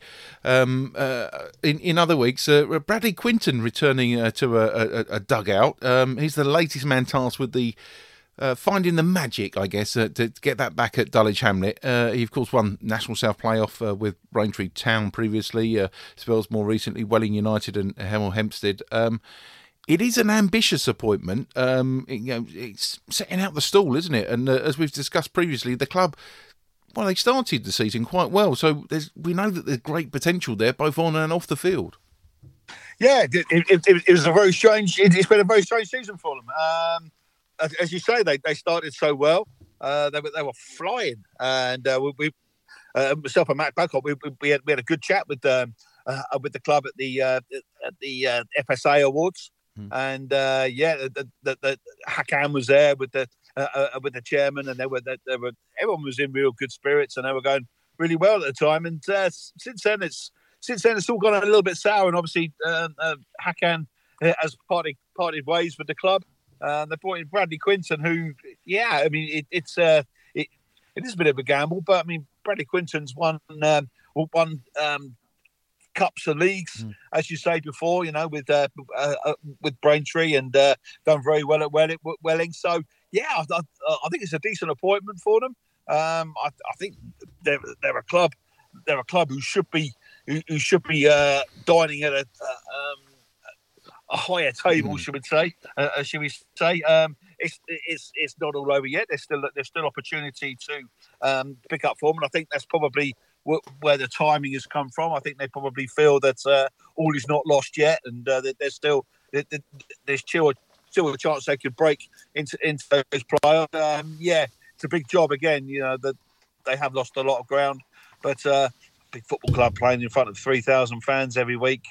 in other weeks. Bradley Quinton returning to a dugout. He's the latest man tasked with the finding the magic, I guess, to get that back at Dulwich Hamlet. He, of course, won National South Playoff with Braintree Town previously, spells more recently, Welling United and Hemel Hempstead. It is an ambitious appointment. It's setting out the stall, isn't it? And as we've discussed previously, the club, well, they started the season quite well. So we know that there's great potential there, both on and off the field. Yeah, it was a very strange. It's been a very strange season for them. As you say, they started so well. They were flying, and we myself and Matt Babcock, we had a good chat with the club at the FSA Awards, and the Hakan was there with the chairman, and everyone was in real good spirits, and they were going really well at the time. And since then it's all gone a little bit sour, and obviously Hakan has parted ways with the club. They brought in Bradley Quinton, who, I mean, it is a bit of a gamble, but I mean, Bradley Quinton's won cups and leagues, as you say before, with Braintree, and done very well at Welling. So I think it's a decent appointment for them. I think they're a club who should be dining at a higher table, should we say? It's not all over yet. There's still opportunity to pick up form, and I think that's probably where the timing has come from. I think they probably feel that all is not lost yet, and there's still a chance they could break into those players. It's a big job again. That they have lost a lot of ground, but big football club playing in front of 3,000 fans every week.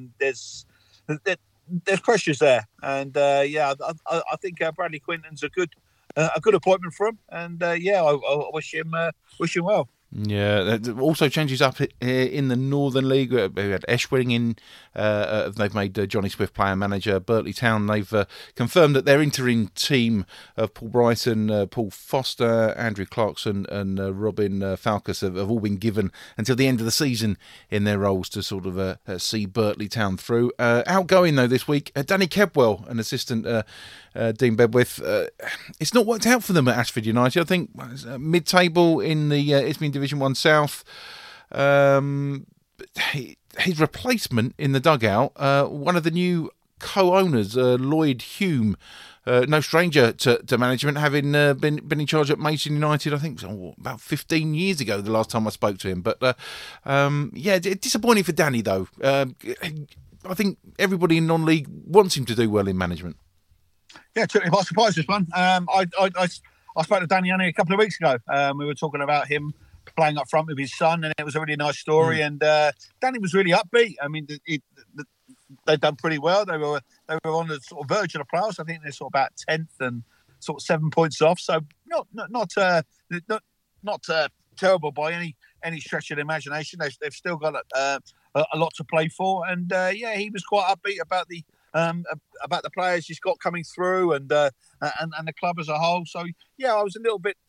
There's pressures there, and I think Bradley Quinton's a good appointment for him, and I wish him well. Yeah, that also changes up in the Northern League. We had Eschwing in. They've made Johnny Swift player manager. Berkeley Town, they've confirmed that their interim team of Paul Bryson, Paul Foster, Andrew Clarkson and Robin Falkus have all been given until the end of the season in their roles to sort of see Berkeley Town through. Outgoing, though, this week, Danny Kebwell, an assistant Dean Bedwith. It's not worked out for them at Ashford United. I think mid-table in the Isthmian Division 1 South. His replacement in the dugout, one of the new co-owners, Lloyd Hume, no stranger to management, having been in charge at Mason United, I think about 15 years ago, the last time I spoke to him. But disappointing for Danny, though. I think everybody in non-league wants him to do well in management. Yeah, took me by surprise, this one. I spoke to Danny only a couple of weeks ago. We were talking about him playing up front with his son, and it was a really nice story. And Danny was really upbeat. I mean, they'd done pretty well. They were on the sort of verge of the playoffs. I think they're sort of about 10th and sort of 7 points off. So not terrible by any stretch of the imagination. They've still got a lot to play for. And he was quite upbeat about the players he's got coming through and the club as a whole. So I was a little bit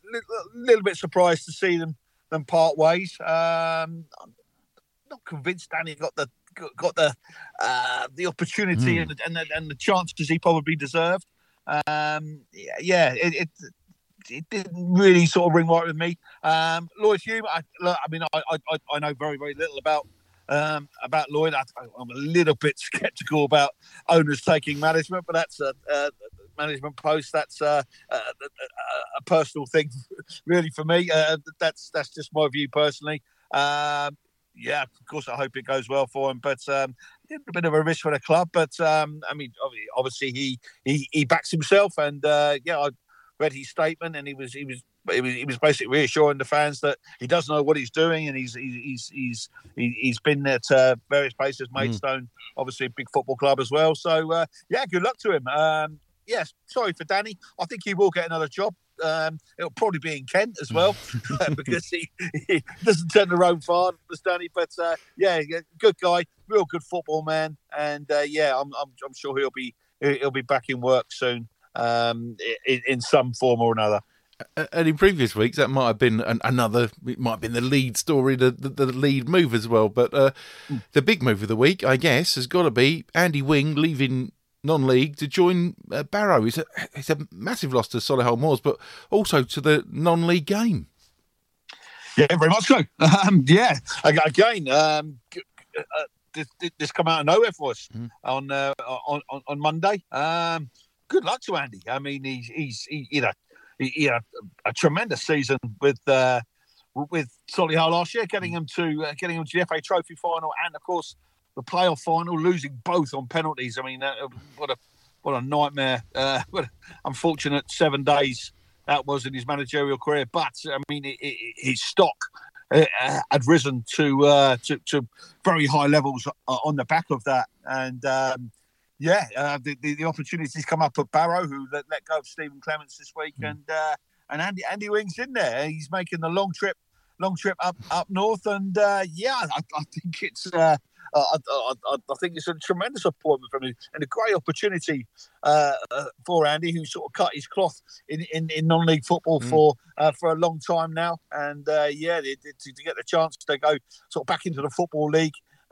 surprised to see them part ways. I'm not convinced Danny got got the opportunity and the chances he probably deserved. It didn't really sort of ring right with me. Lloyd Hume, I know very, very little about Lloyd. I'm a little bit sceptical about owners taking management, but that's a management post. That's a personal thing, really, for me. That's just my view personally. Of course, I hope it goes well for him, but a bit of a risk for the club. But obviously he backs himself, and I read his statement, and he was basically reassuring the fans that he does know what he's doing, and he's been at various places, Maidstone, obviously a big football club as well. So good luck to him. Yes, sorry for Danny. I think he will get another job. It'll probably be in Kent as well, because he doesn't turn the road far, as Danny. But good guy, real good football man, and I'm sure he'll be back in work soon. In some form or another. And in previous weeks, that might have been it might have been the lead story, the lead move as well. But the big move of the week, I guess, has got to be Andy Wing leaving non-league to join Barrow. It's a massive loss to Solihull Moors, but also to the non-league game. Yeah, very much so. This come out of nowhere for us on Monday. Good luck to Andy. I mean, he had a tremendous season with Solihull last year, getting him to the FA Trophy final and, of course, the playoff final, losing both on penalties. I mean, what a nightmare! What an unfortunate 7 days that was in his managerial career. But I mean, his stock had risen to very high levels on the back of that, and. The opportunities come up at Barrow, who let go of Stephen Clements this week, and Andy Wing's in there. He's making the long trip up north, and I think it's I think it's a tremendous appointment for him and a great opportunity for Andy, who sort of cut his cloth in non-league football for a long time now, and to get the chance to go sort of back into the football league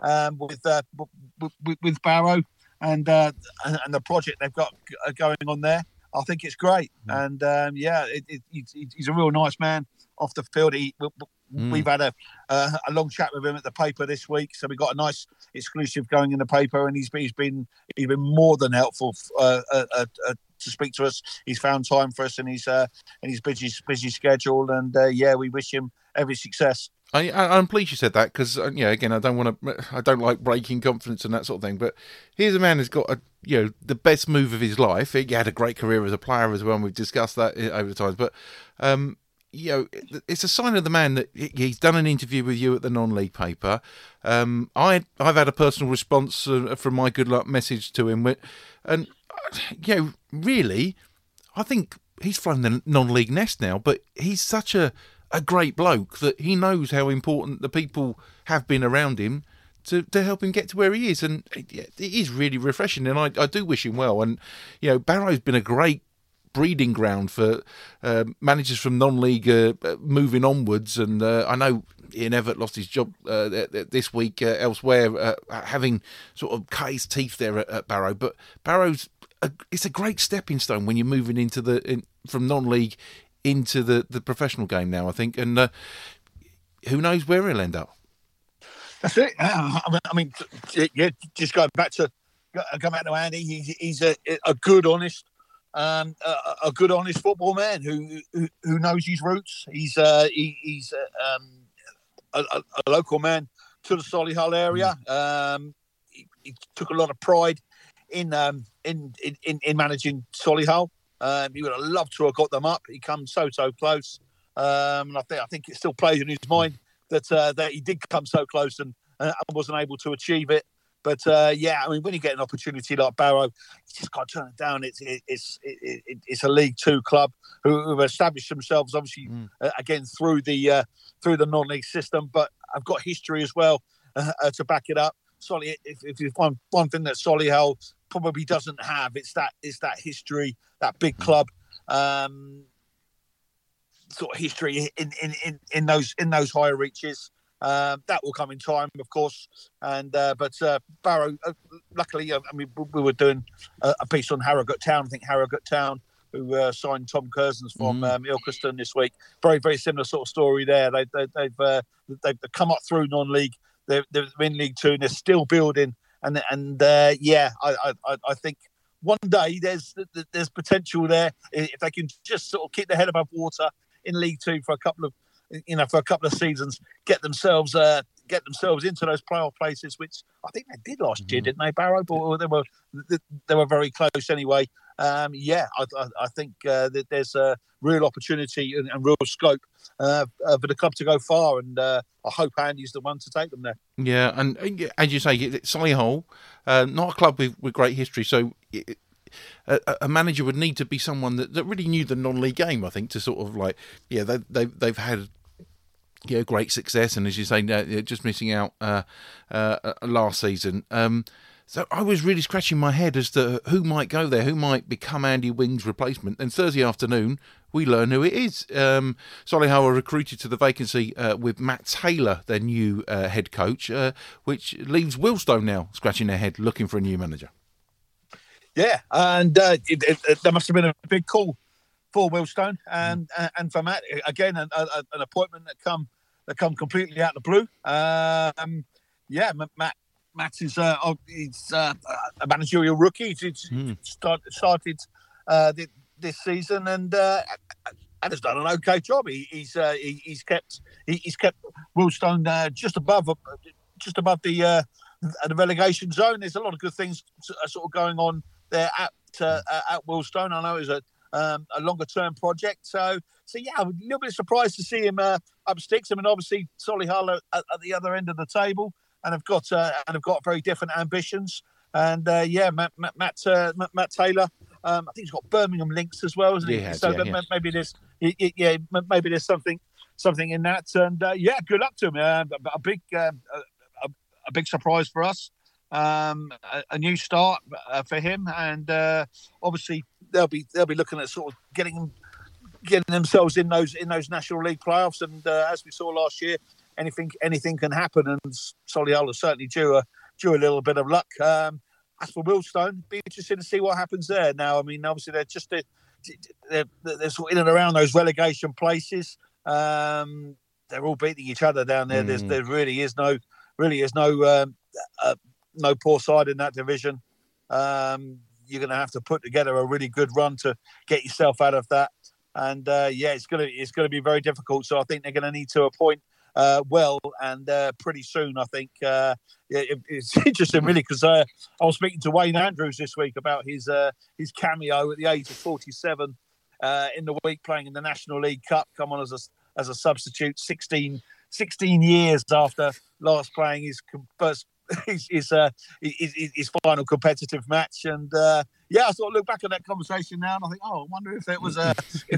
with Barrow. And the project they've got going on there, I think it's great. And he's a real nice man off the field. We've had a long chat with him at the paper this week, so we got a nice exclusive going in the paper, and he's been more than helpful to speak to us. He's found time for us in his busy schedule, and we wish him every success. I'm pleased you said that, because again, I don't like breaking confidence and that sort of thing. But here's a man who's got the best move of his life. He had a great career as a player as well, and we've discussed that over the times. But it's a sign of the man that he's done an interview with you at the non-league paper. I've had a personal response from my good luck message to him, and really, I think he's flown the non-league nest now. But he's such a great bloke that he knows how important the people have been around him to help him get to where he is, and it is really refreshing, and I do wish him well. And Barrow's been a great breeding ground for managers from non-league moving onwards, and I know Ian Evatt lost his job this week elsewhere, having sort of cut his teeth there at Barrow, but Barrow's it's a great stepping stone when you're moving from non-league into the professional game now, I think, and who knows where he'll end up. That's it. Just going back to Andy. He's a good, honest, football man who knows his roots. He's a local man to the Solihull area. He took a lot of pride in managing Solihull. He would have loved to have got them up. He comes so close, and I think it still plays in his mind that he did come so close and wasn't able to achieve it. But when you get an opportunity like Barrow, you just got to turn it down. It's a League Two club who have established themselves, obviously, again through the non-league system, but I've got history as well to back it up. If you find one thing that Solihull probably doesn't have, it's that history, that big club sort of history in those higher reaches. That will come in time, of course. And but Barrow, luckily, I mean, we were doing a piece on Harrogate Town. I think Harrogate Town, who signed Tom Curzons from Ilkeston this week. Very, very similar sort of story there. They've come up through non-league. They're in League Two, and they're still building. And I think one day there's potential there if they can just sort of keep their head above water in League Two for a couple of seasons, get themselves into those playoff places, which I think they did last year, didn't they, Barrow? But they were very close anyway. I think that there's a real opportunity and real scope for the club to go far, and I hope Andy's the one to take them there. Yeah, and as you say, Solihull, not a club with great history, so a manager would need to be someone that really knew the non-league game, I think, to sort of like, they've had great success, and as you say, just missing out last season. So I was really scratching my head as to who might go there, who might become Andy Wing's replacement. And Thursday afternoon, we learn who it is. Solihull are recruited to the vacancy with Matt Taylor, their new head coach, which leaves Wealdstone now scratching their head, looking for a new manager. Yeah, and there must have been a big call for Wealdstone and for Matt. Again, an appointment that come completely out of the blue. Matt is he's a managerial rookie. He's started this season and has done an okay job. He's kept Wealdstone just above the relegation zone. There's a lot of good things sort of going on there at Wealdstone. I know it's a longer term project. So yeah, I'm a little bit surprised to see him up sticks. I mean, obviously Solihull at the other end of the table. And have got very different ambitions. And Matt Taylor, I think he's got Birmingham links as well, isn't he? Maybe there's something in that. And good luck to him. A big surprise for us. A new start for him, and obviously they'll be looking at sort of getting themselves in those National League playoffs. And as we saw last year, anything can happen, and Solihull is certainly due a little bit of luck. As for Wealdstone, be interested to see what happens there. Now, I mean, obviously they're sort of in and around those relegation places. They're all beating each other down there. There really is no poor side in that division. You're going to have to put together a really good run to get yourself out of that. And it's going to be very difficult. So I think they're going to need to appoint pretty soon. I think it's interesting, really, because I was speaking to Wayne Andrews this week about his cameo at the age of 47 in the week, playing in the National League Cup. Come on as a substitute, 16 years after last playing his first. His final competitive match, and I sort of look back at that conversation now, and I think, I wonder if it was a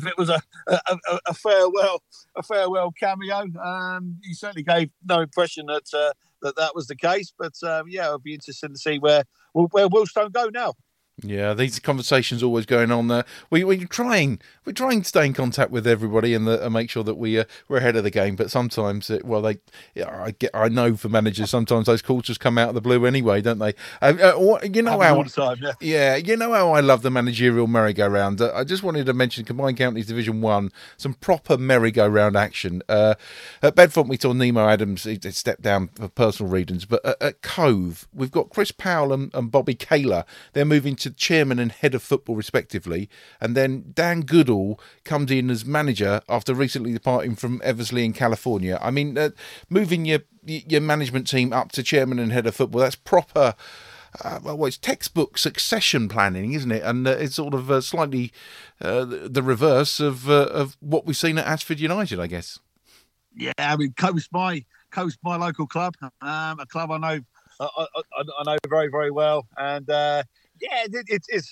farewell cameo. He certainly gave no impression that was the case, but it'll be interesting to see where Wealdstone go now. Yeah, these conversations always going on there. We're trying to stay in contact with everybody and make sure that we're ahead of the game. But sometimes, I know for managers, sometimes those calls just come out of the blue anyway, don't they? You know how all the time, you know how I love the managerial merry-go-round. I just wanted to mention Combined Counties Division 1, some proper merry-go-round action. At Bedfont, we saw Nemo Adams, he stepped down for personal reasons. But at Cove, we've got Chris Powell and Bobby Kaler. They're moving to chairman and head of football respectively, and then Dan Goodall comes in as manager after recently departing from Eversley in California. I mean, moving your management team up to chairman and head of football, that's proper it's textbook succession planning, isn't it? And it's sort of slightly the reverse of what we've seen at Ashford United, I guess. Yeah, I mean, Coast my local club, a club I know very, very well, and it's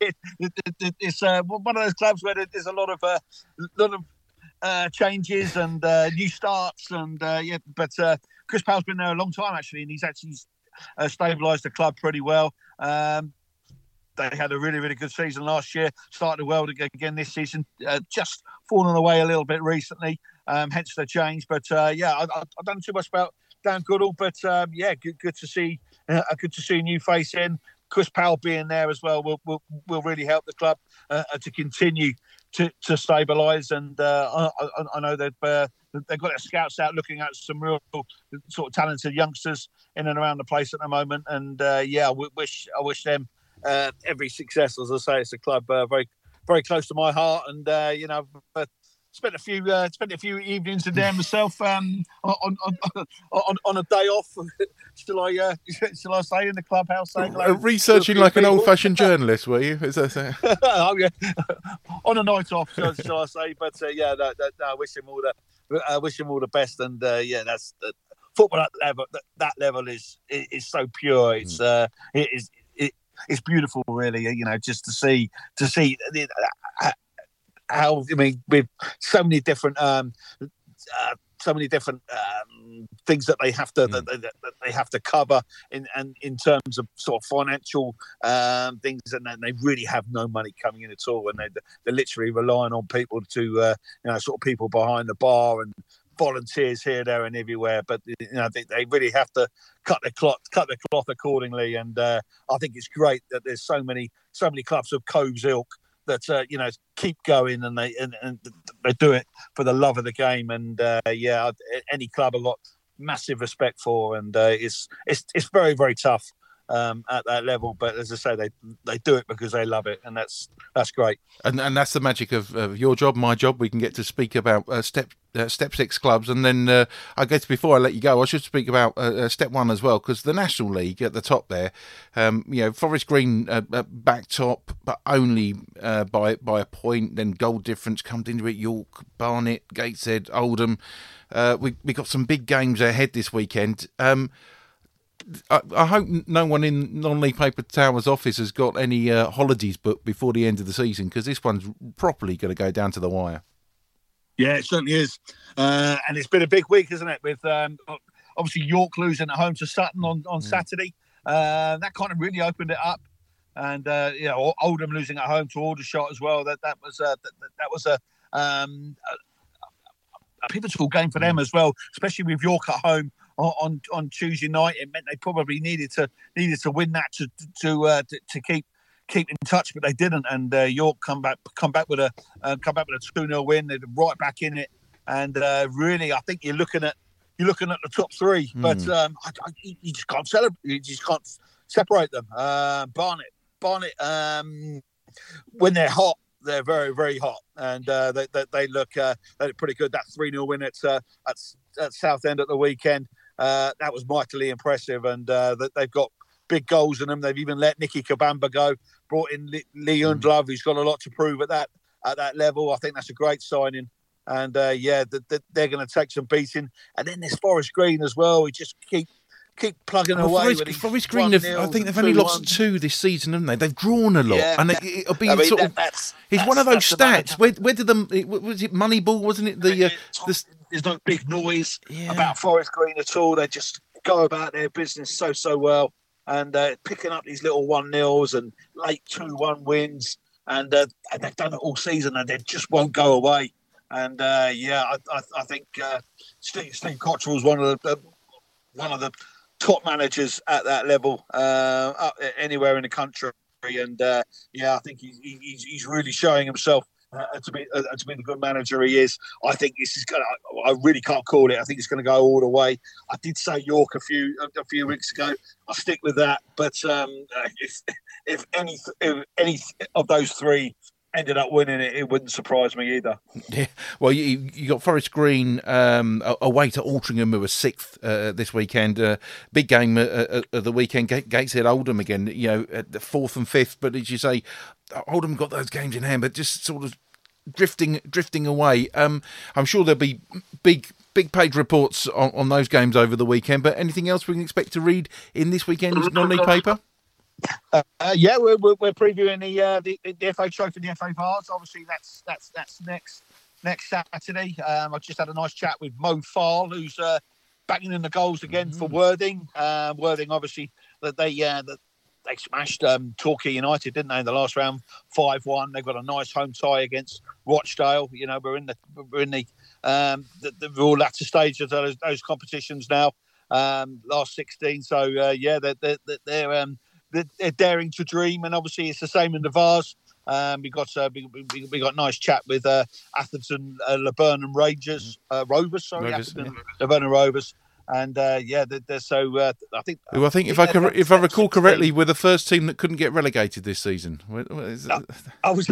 one of those clubs where there's a lot of changes and new starts, and but Chris Powell's been there a long time actually, and he's actually stabilised the club pretty well. They had a really, really good season last year, started well again this season, just fallen away a little bit recently. hence the change. But I don't know too much about Dan Goodall, but good to see a new face in. Chris Powell being there as well will really help the club to continue to stabilise. And I know they've got their scouts out looking at some real sort of talented youngsters in and around the place at the moment. And I wish them every success. As I say, it's a club very, very close to my heart, and spent a few evenings in there myself on a day off. Still I say in the clubhouse saying researching like an old-fashioned journalist, were you? Is that oh, yeah. On a night off, shall I say? But I wish him all the best, and that's football at that level is so pure. It's beautiful, really. Just to see how, with so many different things that they have to that they have to cover in terms of sort of financial things, and then they really have no money coming in at all, and they're literally relying on people to sort of people behind the bar and volunteers here, there, and everywhere. But they really have to cut the cloth accordingly, and I think it's great that there's so many clubs of Cove's ilk that keep going, and they do it for the love of the game. And any club I've got massive respect for, and it's very, very tough at that level. But as I say, they do it because they love it, and that's great. And that's the magic of your job, my job. We can get to speak about Step 6 clubs, and then I guess before I let you go, I should speak about Step 1 as well, because the National League at the top there, Forest Green back top, but only by a point. Then goal difference comes into it. York, Barnet, Gateshead, Oldham. We got some big games ahead this weekend. I hope no one in Non-League Paper Towers office has got any holidays booked before the end of the season, because this one's properly going to go down to the wire. Yeah, it certainly is. And it's been a big week, isn't it? With obviously York losing at home to Sutton on Saturday. That kind of really opened it up. And Oldham losing at home to Aldershot as well. That was a pivotal game for them as well, especially with York at home on Tuesday night. It meant they probably needed to win that to keep in touch, but they didn't. And York come back with a 2-0 win. They're right back in it, and really, I think you're looking at the top three, but you just can't celebrate. You just can't separate them. Barnet, when they're hot, they're very, very hot, and they look pretty good. That 3-0 win at Southend at the weekend, that was mightily impressive, and they've got big goals in them. They've even let Nicky Kabamba go, brought in Lee Undlove, who's got a lot to prove at that level. I think that's a great signing, and they're going to take some beating. And then there's Forest Green as well. We just keep plugging away. Forest Green, I think they've only lost 2 this season, haven't they? They've drawn a lot, and it'll be it's one of those stats. Where did was it Moneyball? Wasn't it there's no big noise about Forest Green at all. They just go about their business so well, and picking up these little 1-0s and late 2-1 wins, and they've done it all season, and they just won't go away. And I think Steve Cottrell's one of the top managers at that level anywhere in the country, and I think he's really showing himself to be the good manager he is. I think this is going to. I really can't call it. I think it's going to go all the way. I did say York a few weeks ago. I'll stick with that. But if any of those three ended up winning it, it wouldn't surprise me either. Yeah, well, you got Forest Green away to Altrincham, who was 6th this weekend. Big game of the weekend. Gateshead Oldham again, at the 4th and 5th. But as you say, Oldham got those games in hand, but just sort of drifting away. I'm sure there'll be big page reports on those games over the weekend. But anything else we can expect to read in this weekend's non-league paper? We're previewing the FA Trophy, the FA Vase. Obviously, that's next Saturday. I just had a nice chat with Mo Farl, who's banging in the goals again for Worthing. Worthing, obviously, that they smashed Torquay United, didn't they, in the last round, 5-1. They've got a nice home tie against Rochdale. We're in the We're all latter stages of those competitions now. Last 16, so they're daring to dream, and obviously it's the same in the Vars. We got a nice chat with Atherton Laburnum Rovers. Laburnum Rovers. And they're so. I think if I recall correctly, we're the first team that couldn't get relegated this season. I was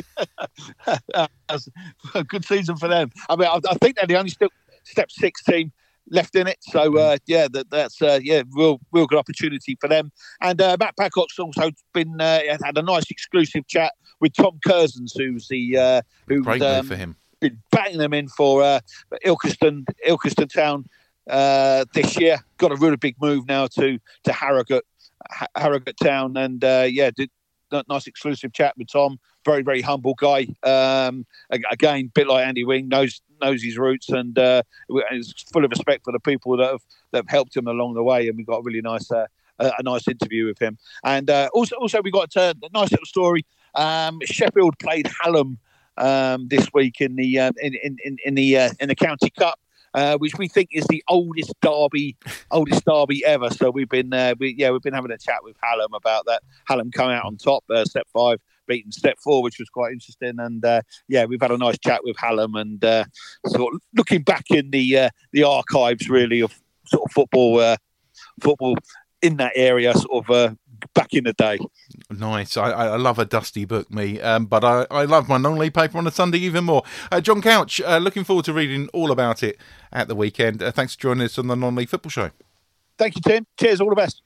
a good season for them. I mean, I think they're the only step 6 team left in it. So that's real good opportunity for them. And Matt Pacock's also been had a nice exclusive chat with Tom Curzons, who's great move for him. Been batting them in for Ilkeston Town this year. Got a really big move now to Harrogate Town, and did a nice exclusive chat with Tom. Very, very humble guy. Again, bit like Andy Wing, knows his roots, and is full of respect for the people that have helped him along the way. And we got a really nice a nice interview with him. And also we got a nice little story. Sheffield played Hallam this week in the County Cup, which we think is the oldest derby ever. So we've been having a chat with Hallam about that. Hallam coming out on top, step 5, beating step 4, which was quite interesting. And we've had a nice chat with Hallam, and sort of looking back in the archives really of sort of football in that area, sort of back in the day. Nice. I love a dusty book, but I love my non-league paper on a Sunday even more. John Couch, looking forward to reading all about it at the weekend. Thanks for joining us on the Non-League Football Show. Thank you, Tim. Cheers, all the best.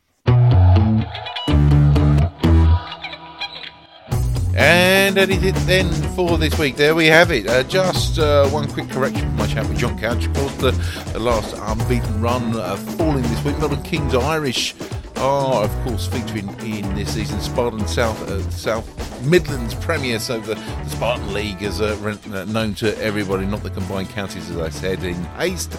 And anything then for this week. There we have it. Just one quick correction from my chat with John Couch. Of course, the last unbeaten run falling this week. Milton Keynes Irish are, of course, featuring in this season's Spartan South Midlands Premier. So the Spartan League is known to everybody, not the combined counties, as I said in haste.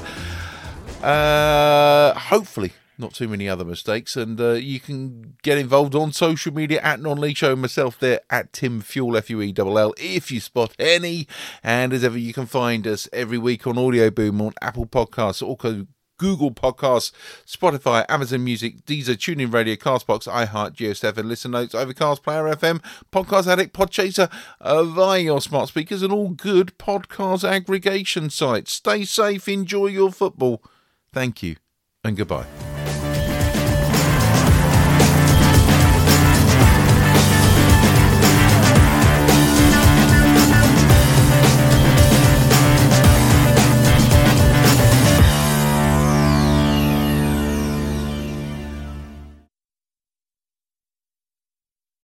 Hopefully not too many other mistakes, and you can get involved on social media at Non-League Show, myself there at Tim Fuel, Fuell, if you spot any. And as ever, you can find us every week on Audio Boom, on Apple Podcasts, also Google Podcasts, Spotify, Amazon Music, Deezer, TuneIn Radio, Castbox, iHeart, GeoStep, Listen Notes, Overcast, Player FM, Podcast Addict, Podchaser, via your smart speakers, and all good podcast aggregation sites. Stay safe, enjoy your football. Thank you, and goodbye.